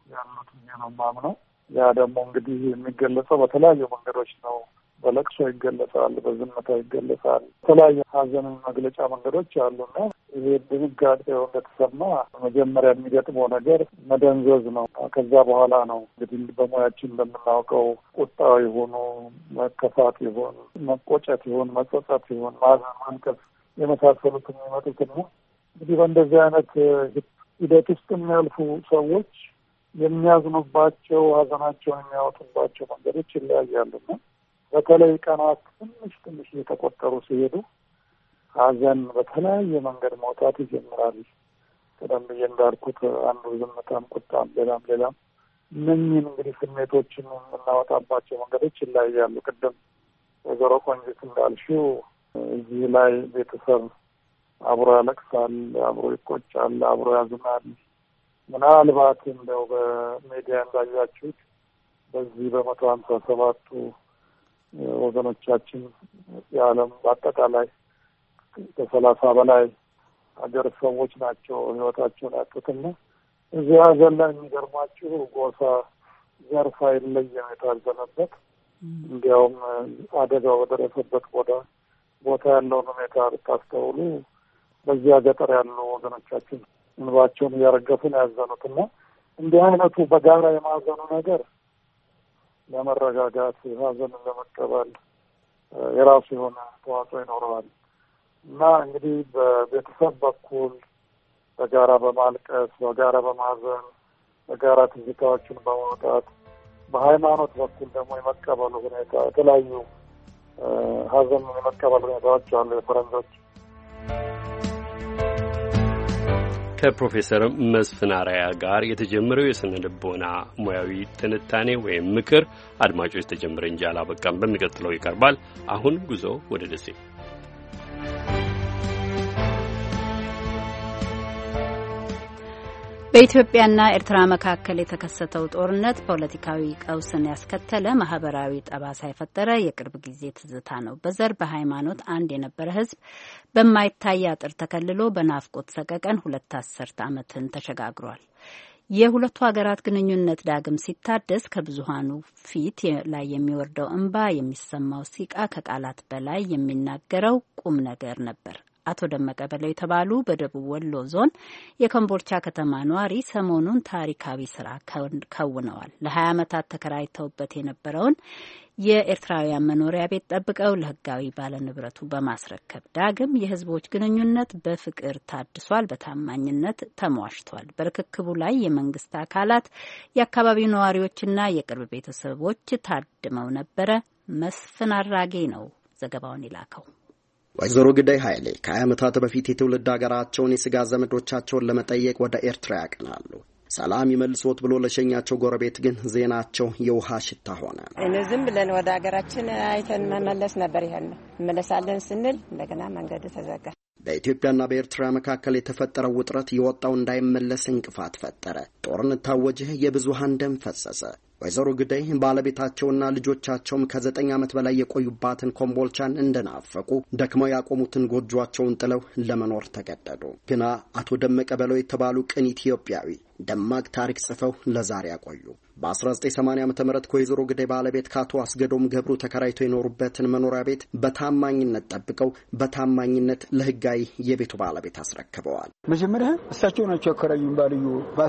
ያሉት ነው ማምነው። ያ ደግሞ እንግዲህ የሚገለጸው በተለያዩ መንገዶች ነው። በለቅሶ ይገለጻል፣ በዝምታ ይገለጻል። የተለያዩ ሀዘንን መግለጫ መንገዶች አሉና ይሄ ድንጋጤው እንደተሰማ መጀመሪያ የሚገጥመው ነገር መደንዘዝ ነው። ከዛ በኋላ ነው እንግዲህ በሙያችን እንደምናውቀው ቁጣው ይሁኑ መከፋት ይሁን መቆጨት ይሁን መጸጸት ይሁን ማዘን ማንቀፍ የመሳሰሉት የሚመጡት ነው። እንግዲህ በእንደዚህ አይነት ሂደት ውስጥ የሚያልፉ ሰዎች የሚያዝኑባቸው ሀዘናቸውን የሚያወጡባቸው መንገዶች ይለያያሉና በተለይ ቀናት ትንሽ ትንሽ እየተቆጠሩ ሲሄዱ ሀዘን በተለያየ መንገድ መውጣት ይጀምራል። ቀደም ብዬ እንዳልኩት አንዱ ዝምታም፣ ቁጣም፣ ሌላም ሌላም እነኝህን እንግዲህ ስሜቶችን የምናወጣባቸው መንገዶች ይለያያሉ። ቅድም ወይዘሮ ቆንጂት እንዳልሽው እዚህ ላይ ቤተሰብ አብሮ ያለቅሳል፣ አብሮ ይቆጫል፣ አብሮ ያዝናል። ምናልባት እንደው በሜዲያ እንዳያችሁት በዚህ በመቶ ሀምሳ ሰባቱ ወገኖቻችን የዓለም በአጠቃላይ ከሰላሳ በላይ ሀገር ሰዎች ናቸው ህይወታቸውን ያጡትና እዚህ ሀገር ላይ የሚገርማችሁ ጎሳ ዘር ሳይለይ የታዘነበት እንዲያውም አደጋው በደረሰበት ቦታ ቦታ ያለውን ሁኔታ ብታስተውሉ በዚያ ገጠር ያሉ ወገኖቻችን እንባቸውን እያረገፉ ነው ያዘኑትና እንዲህ አይነቱ በጋራ የማዘኑ ነገር ለመረጋጋት ሀዘንን ለመቀበል የራሱ የሆነ ተዋጽኦ ይኖረዋል እና እንግዲህ በቤተሰብ በኩል በጋራ በማልቀስ በጋራ በማዘን በጋራ ትዝታዎችን በማውጣት በሃይማኖት በኩል ደግሞ የመቀበሉ ሁኔታ የተለያዩ ሀዘንን የመቀበል ሁኔታዎች አሉ። የፈረንጆች ከፕሮፌሰር መስፍን አርአያ ጋር የተጀመረው የስነ ልቦና ሙያዊ ትንታኔ ወይም ምክር አድማጮች ተጀመረ እንጂ አላበቃም። በሚቀጥለው ይቀርባል። አሁን ጉዞ ወደ ደሴ። በኢትዮጵያና ኤርትራ መካከል የተከሰተው ጦርነት ፖለቲካዊ ቀውስን ያስከተለ ማህበራዊ ጠባሳ የፈጠረ የቅርብ ጊዜ ትዝታ ነው። በዘር በሃይማኖት አንድ የነበረ ሕዝብ በማይታይ አጥር ተከልሎ በናፍቆት ሰቀቀን ሁለት አስርት ዓመትን ተሸጋግሯል። የሁለቱ ሀገራት ግንኙነት ዳግም ሲታደስ ከብዙሃኑ ፊት ላይ የሚወርደው እንባ፣ የሚሰማው ሲቃ ከቃላት በላይ የሚናገረው ቁም ነገር ነበር። አቶ ደመቀ በለው የተባሉ በደቡብ ወሎ ዞን የኮምቦልቻ ከተማ ነዋሪ ሰሞኑን ታሪካዊ ስራ ከውነዋል። ለሀያ ዓመታት ተከራይተውበት የነበረውን የኤርትራውያን መኖሪያ ቤት ጠብቀው ለህጋዊ ባለንብረቱ በማስረከብ ዳግም የህዝቦች ግንኙነት በፍቅር ታድሷል፣ በታማኝነት ተሟሽቷል። በርክክቡ ላይ የመንግስት አካላት፣ የአካባቢው ነዋሪዎችና የቅርብ ቤተሰቦች ታድመው ነበረ። መስፍን አራጌ ነው ዘገባውን ይላከው። ወይዘሮ ግዳይ ኃይሌ ከሀያ ዓመታት በፊት የትውልድ ሀገራቸውን የስጋ ዘመዶቻቸውን ለመጠየቅ ወደ ኤርትራ ያቀናሉ። ሰላም ይመልሶት ብሎ ለሸኛቸው ጎረቤት ግን ዜናቸው የውሃ ሽታ ሆነ። እኔ ዝም ብለን ወደ ሀገራችን አይተን መመለስ ነበር። ይሄን እንመለሳለን ስንል እንደገና መንገዱ ተዘጋ። በኢትዮጵያና በኤርትራ መካከል የተፈጠረው ውጥረት የወጣው እንዳይመለስ እንቅፋት ፈጠረ። ጦርነት ታወጀ። የብዙሃን ደም ፈሰሰ። ወይዘሮ ግዳይ ባለቤታቸውና ልጆቻቸውም ከዘጠኝ ዓመት በላይ የቆዩባትን ኮምቦልቻን እንደናፈቁ ደክመው ያቆሙትን ጎጆአቸውን ጥለው ለመኖር ተገደዱ። ግና አቶ ደመቀ በለው የተባሉ ቅን ኢትዮጵያዊ ደማቅ ታሪክ ጽፈው ለዛሬ ያቆዩ። በ1980 ዓመተ ምህረት ከወይዘሮ ግዳይ ባለቤት ካቶ አስገዶም ገብሩ ተከራይተው የኖሩበትን መኖሪያ ቤት በታማኝነት ጠብቀው በታማኝነት ለህጋዊ የቤቱ ባለቤት አስረክበዋል። መጀመሪያ እሳቸው ናቸው ያከራዩኝ ባልዩ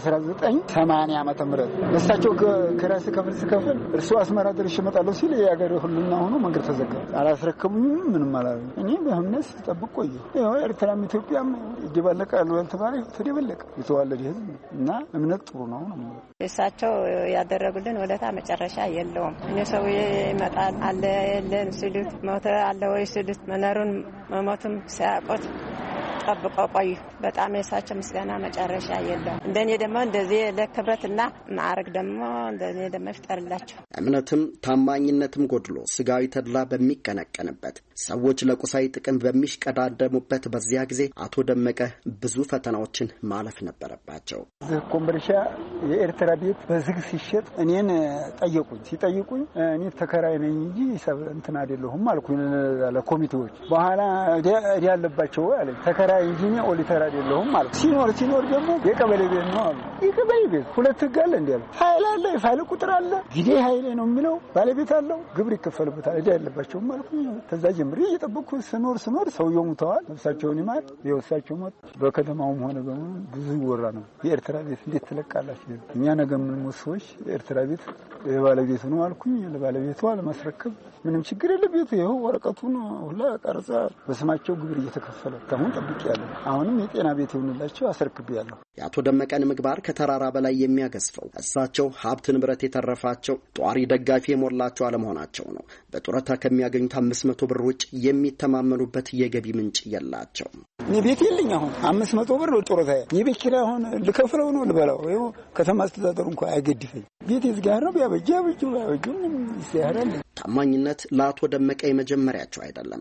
በ1980 ዓመተ ምህረት እሳቸው ከራስ ከፍል ከፍል እርሱ አስመራ ድረስ ይመጣሉ ሲል ያገር ሁሉና ሆኖ መንገድ ተዘጋ። አላስረከቡኝም። ምንም አላሉ። እኔ በእምነት ጠብቅ ቆየ። ያው ኤርትራም ኢትዮጵያም ይደባለቃሉ ያልተባለ ተደበለቀ። የተዋለደ ህዝብ እና እምነት ጥሩ ነው ነው እሳቸው ያደረጉልን ወለታ መጨረሻ የለውም። እኔ ሰው ይመጣል አለ የለን ሲሉት ሞተ አለ ወይ ሲሉት መኖሩን መሞቱም ሳያውቁት ጠብቀው ቆዩ። በጣም የሳቸው ምስጋና መጨረሻ የለውም። እንደኔ ደግሞ እንደዚህ ለክብረትና ማዕረግ ደግሞ እንደኔ ደግሞ ይፍጠርላቸው። እምነትም ታማኝነትም ጎድሎ ስጋዊ ተድላ በሚቀነቀንበት ሰዎች ለቁሳዊ ጥቅም በሚሽቀዳደሙበት በዚያ ጊዜ አቶ ደመቀ ብዙ ፈተናዎችን ማለፍ ነበረባቸው። ኮምቦልቻ የኤርትራ ቤት በዝግ ሲሸጥ እኔን ጠየቁኝ። ሲጠይቁኝ እኔ ተከራይ ነኝ እንጂ ሰብ እንትን አይደለሁም አልኩኝ ለኮሚቴዎች። በኋላ እዲ ያለባቸው አለኝ ተከራይ እንጂኛ ኦዲተር አይደለሁም ማለት ሲኖር ሲኖር ደግሞ የቀበሌ ቤት ነው አሉ። የቀበሌ ቤት ሁለት ህግ አለ እንዴ? ፋይል አለ፣ የፋይል ቁጥር አለ። ጊዜ ኃይሌ ነው የሚለው ባለቤት አለው፣ ግብር ይከፈልበታል። እዳ ያለባቸው ማለት ነው። ከዛ ጀምሬ እየጠበቅኩ ስኖር ስኖር ሰውየው ሙተዋል። ነፍሳቸውን ይማር። የወሳቸው ሞት በከተማውም ሆነ በምን ብዙ ይወራ ነው። የኤርትራ ቤት እንዴት ትለቃላችሁ? እኛ ነገ ምን ሰዎች የኤርትራ ቤት የባለቤቱ ነው አልኩኝ። ለባለቤቱ አለማስረከብ ምንም ችግር የለም። ቤቱ ይኸው ወረቀቱን ሁላ ቀርጻ በስማቸው ግብር እየተከፈለ ታሁን ጠብቄያለሁ። አሁንም የጤና ቤት ይሁንላቸው አስረክቤያለሁ። የአቶ ደመቀን ምግባር ከተራራ በላይ የሚያገዝፈው እሳቸው ሀብት ንብረት የተረፋቸው ጧሪ ደጋፊ የሞላቸው አለመሆናቸው ነው። በጡረታ ከሚያገኙት አምስት መቶ ብር ውጭ የሚተማመኑበት የገቢ ምንጭ የላቸው። እኔ ቤት የለኝ። አሁን አምስት መቶ ብር ጡረታ የቤት ኪራይ አሁን ልከፍለው ነው ልበላው። ይኸው ከተማ አስተዳደሩ እንኳን አይገድፈኝ። ቤት ይዝጋር ነው ቢያበጃ በጁ ባበጁ ይሰራል። ታማኝነት ለአቶ ደመቀ የመጀመሪያቸው አይደለም።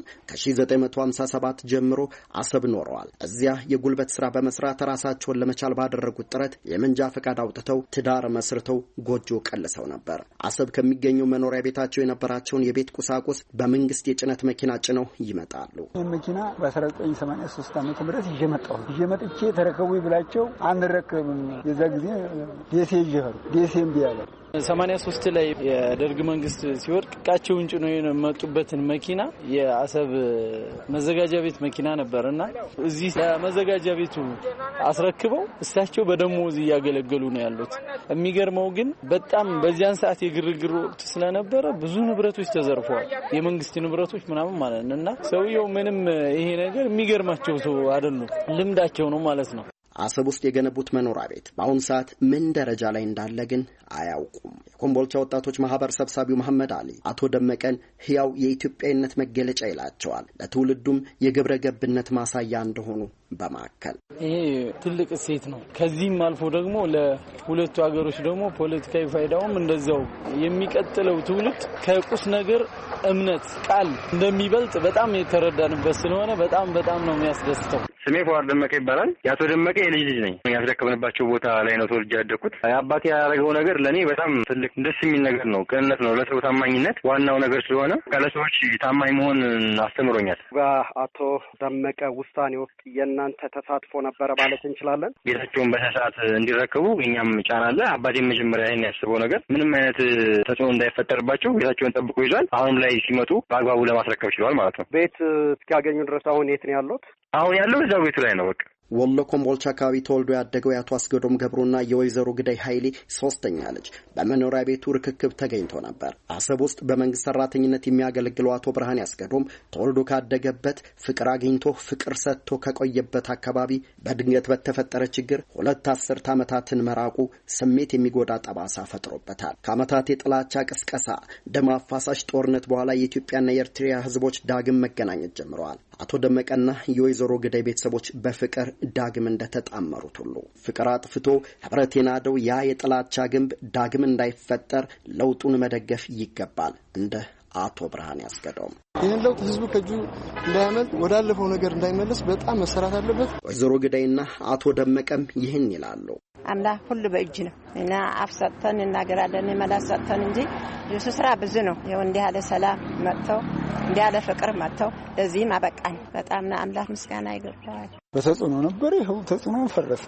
ከ1957 ጀምሮ አሰብ ኖረዋል። እዚያ የጉልበት ስራ በመስራት ራሳቸውን ለመቻል ባደረጉት ጥረት የመንጃ ፈቃድ አውጥተው ትዳር መስርተው ጎጆ ቀልሰው ነበር። አሰብ ከሚገኘው መኖሪያ ቤታቸው የነበራቸውን የቤት ቁሳቁስ በመንግስት የጭነት መኪና ጭነው ይመጣሉ። መኪና በ1983 ዓመተ ምህረት ይዤ መጣሁ። ይዤ መጥቼ ተረከቡ ብላቸው አንረከብም። የዛ ጊዜ ደሴ ይጀሩ ደሴም ቢያለ ሰማንያ ሶስት ላይ የደርግ መንግስት ሲወድቅ ቃቸውን ጭኖ የመጡበትን መኪና የአሰብ መዘጋጃ ቤት መኪና ነበርና እዚህ ለመዘጋጃ ቤቱ አስረክበው እሳቸው በደሞዝ እያገለገሉ ነው ያሉት። የሚገርመው ግን በጣም በዚያን ሰዓት የግርግር ወቅት ስለነበረ ብዙ ንብረቶች ተዘርፈዋል። የመንግስት ንብረቶች ምናምን ማለት ነውና ሰውየው ምንም ይሄ ነገር የሚገርማቸው ሰው አይደሉም። ልምዳቸው ነው ማለት ነው። አሰብ ውስጥ የገነቡት መኖሪያ ቤት በአሁኑ ሰዓት ምን ደረጃ ላይ እንዳለ ግን አያውቁም። የኮምቦልቻ ወጣቶች ማህበር ሰብሳቢው መሐመድ አሊ አቶ ደመቀን ህያው የኢትዮጵያዊነት መገለጫ ይላቸዋል። ለትውልዱም የግብረ ገብነት ማሳያ እንደሆኑ በማከል ይሄ ትልቅ እሴት ነው። ከዚህም አልፎ ደግሞ ለሁለቱ ሀገሮች ደግሞ ፖለቲካዊ ፋይዳውም እንደዛው የሚቀጥለው ትውልድ ከቁስ ነገር እምነት ቃል እንደሚበልጥ በጣም የተረዳንበት ስለሆነ በጣም በጣም ነው የሚያስደስተው። ስሜ ፏር ደመቀ ይባላል። የአቶ ደመቀ የልጅ ልጅ ነኝ። ያስረከብንባቸው ቦታ ላይ ነው ተወልጄ ያደግኩት። አባቴ ያደረገው ነገር ለእኔ በጣም ትልቅ ደስ የሚል ነገር ነው። ቅንነት ነው። ለሰው ታማኝነት ዋናው ነገር ስለሆነ ለሰዎች ታማኝ መሆን አስተምሮኛል። በአቶ ደመቀ ውሳኔ ውስጥ የእናንተ ተሳትፎ ነበረ ማለት እንችላለን? ቤታቸውን በሰዓት እንዲረከቡ እኛም ጫና አለ። አባቴም መጀመሪያ ይሄን ያስበው ነገር ምንም አይነት ተጽዕኖ እንዳይፈጠርባቸው ቤታቸውን ጠብቆ ይዟል። አሁንም ላይ ሲመጡ በአግባቡ ለማስረከብ ችሏል ማለት ነው። ቤት እስኪያገኙ ድረስ አሁን የት ነው ያሉት? አሁን ያለው እዛው ቤቱ ላይ ነው። በቃ ወሎ ኮምቦልቻ አካባቢ ተወልዶ ያደገው የአቶ አስገዶም ገብሩና የወይዘሮ ግዳይ ኃይሌ ሶስተኛ ልጅ በመኖሪያ ቤቱ ርክክብ ተገኝቶ ነበር። አሰብ ውስጥ በመንግስት ሰራተኝነት የሚያገለግለው አቶ ብርሃን ያስገዶም ተወልዶ ካደገበት ፍቅር አግኝቶ ፍቅር ሰጥቶ ከቆየበት አካባቢ በድንገት በተፈጠረ ችግር ሁለት አስርት ዓመታትን መራቁ ስሜት የሚጎዳ ጠባሳ ፈጥሮበታል። ከዓመታት የጥላቻ ቅስቀሳ፣ ደም አፋሳሽ ጦርነት በኋላ የኢትዮጵያና የኤርትራ ህዝቦች ዳግም መገናኘት ጀምረዋል። አቶ ደመቀና የወይዘሮ ግዳይ ቤተሰቦች በፍቅር ዳግም እንደተጣመሩት ሁሉ ፍቅር አጥፍቶ ህብረት የናደው ያ የጥላቻ ግንብ ዳግም እንዳይፈጠር ለውጡን መደገፍ ይገባል። እንደ አቶ ብርሃን ያስገዶም ይህን ለውጥ ህዝቡ ከጁ እንዳያመልጥ ወዳለፈው ነገር እንዳይመለስ በጣም መሰራት አለበት። ወይዘሮ ግዳይና አቶ ደመቀም ይህን ይላሉ። አምላክ ሁሉ በእጅ ነው እና አፍሰተን እናገራለን መላስ ሰተን እንጂ የሱ ስራ ብዙ ነው። ይኸው እንዲህ ያለ ሰላም መጥተው እንዲህ ያለ ፍቅር መጥተው ለዚህም አበቃን። በጣም አምላክ ምስጋና ይገባዋል። በተጽዕኖ ነበር። ይኸው ተጽዕኖ ፈረሰ።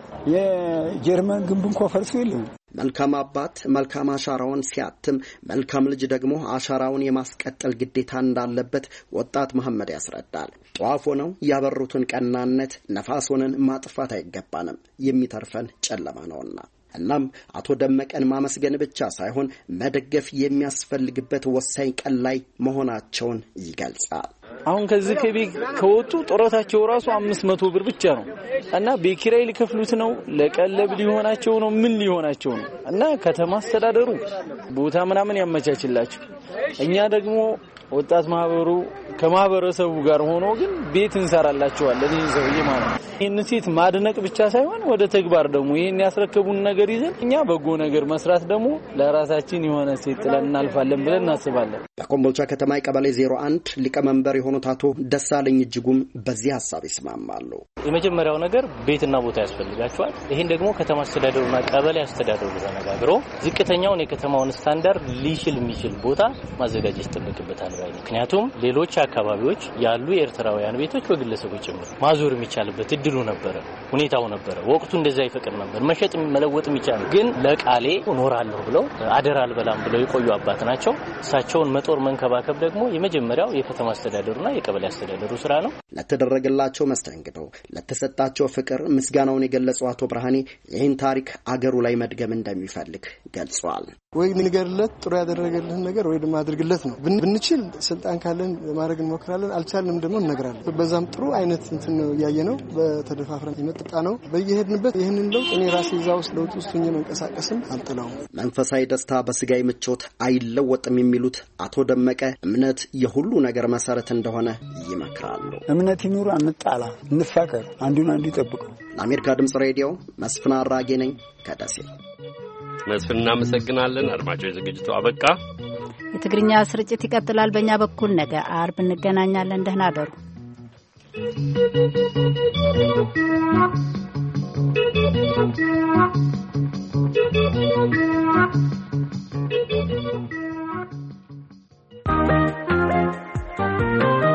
የጀርመን ግንብ እንኳን ፈርሶ የለም። መልካም አባት መልካም አሻራውን ሲያትም መልካም ልጅ ደግሞ አሻራውን የማስቀጠል ግዴታ እንዳለበት ወጣት መሐመድ ያስረዳል። ጧፍ ሆነው ያበሩትን ቀናነት ነፋስ ሆነን ማጥፋት አይገባንም፣ የሚተርፈን ጨለማ ነውና። እናም አቶ ደመቀን ማመስገን ብቻ ሳይሆን መደገፍ የሚያስፈልግበት ወሳኝ ቀን ላይ መሆናቸውን ይገልጻል። አሁን ከዚህ ከቤት ከወጡ ጦረታቸው ራሱ አምስት መቶ ብር ብቻ ነው እና በኪራይ ሊከፍሉት ነው፣ ለቀለብ ሊሆናቸው ነው፣ ምን ሊሆናቸው ነው እና ከተማ አስተዳደሩ ቦታ ምናምን ያመቻችላቸው። እኛ ደግሞ ወጣት ማህበሩ ከማህበረሰቡ ጋር ሆኖ ግን ቤት እንሰራላቸዋለን። ይሄን ሰውዬ ማለት ነው። ይሄን ሴት ማድነቅ ብቻ ሳይሆን ወደ ተግባር ደግሞ ይሄን ያስረከቡን ነገር ይዘን እኛ በጎ ነገር መስራት ደግሞ ለራሳችን የሆነ ሴት ጥለን እናልፋለን ብለን እናስባለን። በኮምቦልቻ ከተማ ቀበሌ ዜሮ አንድ ሊቀመንበር የሆኑት አቶ ደሳለኝ እጅጉም በዚህ ሐሳብ ይስማማሉ። የመጀመሪያው ነገር ቤትና ቦታ ያስፈልጋቸዋል። ይሄን ደግሞ ከተማ አስተዳደሩና ቀበሌ አስተዳደሩ ተነጋግሮ ዝቅተኛውን የከተማውን ስታንዳርድ ሊችል የሚችል ቦታ ማዘጋጀት ይጠበቅበታል ባይ ነው። ምክንያቱም ሌሎች አካባቢዎች ያሉ የኤርትራውያን ቤቶች በግለሰቦች ጭምር ማዞር የሚቻልበት እድሉ ነበረ፣ ሁኔታው ነበረ። ወቅቱ እንደዛ ይፈቅድ ነበር። መሸጥ መለወጥ የሚቻል ግን ለቃሌ እኖራለሁ ብለው አደራ አልበላም ብለው የቆዩ አባት ናቸው። እሳቸውን መጦር መንከባከብ ደግሞ የመጀመሪያው የከተማ አስተዳደሩና የቀበሌ አስተዳደሩ ስራ ነው። ለተደረገላቸው መስተንግዶ፣ ለተሰጣቸው ፍቅር ምስጋናውን የገለጸው አቶ ብርሃኔ ይህን ታሪክ አገሩ ላይ መድገም እንደሚፈልግ ገልጿል። ወይ ንገርለት ጥሩ ያደረገልህን ነገር ወይ ደግሞ አድርግለት ነው። ብንችል ስልጣን ካለን ማድረግ እንሞክራለን፣ አልቻልንም ደግሞ እንነግራለን። በዛም ጥሩ አይነት እንትን ነው ያየነው። በተደፋፍረን የመጣ ነው። በየሄድንበት ይህንን ለውጥ እኔ ራሴ እዛ ውስጥ ለውጥ ውስጥ ሆኜ መንቀሳቀስም አልጥለውም። መንፈሳዊ ደስታ በስጋይ ምቾት አይለወጥም የሚሉት አቶ ደመቀ እምነት የሁሉ ነገር መሰረት እንደሆነ ይመክራሉ። እምነት ይኑር፣ አንጣላ፣ እንፋቀር፣ አንዱን አንዱ ይጠብቀው። ለአሜሪካ ድምጽ ሬዲዮ መስፍን አራጌ ነኝ ከደሴ። መስፍን እናመሰግናለን። አድማጮች ዝግጅቱ አበቃ። የትግርኛ ስርጭት ይቀጥላል። በእኛ በኩል ነገ አርብ እንገናኛለን። ደህና አደሩ። Thank you.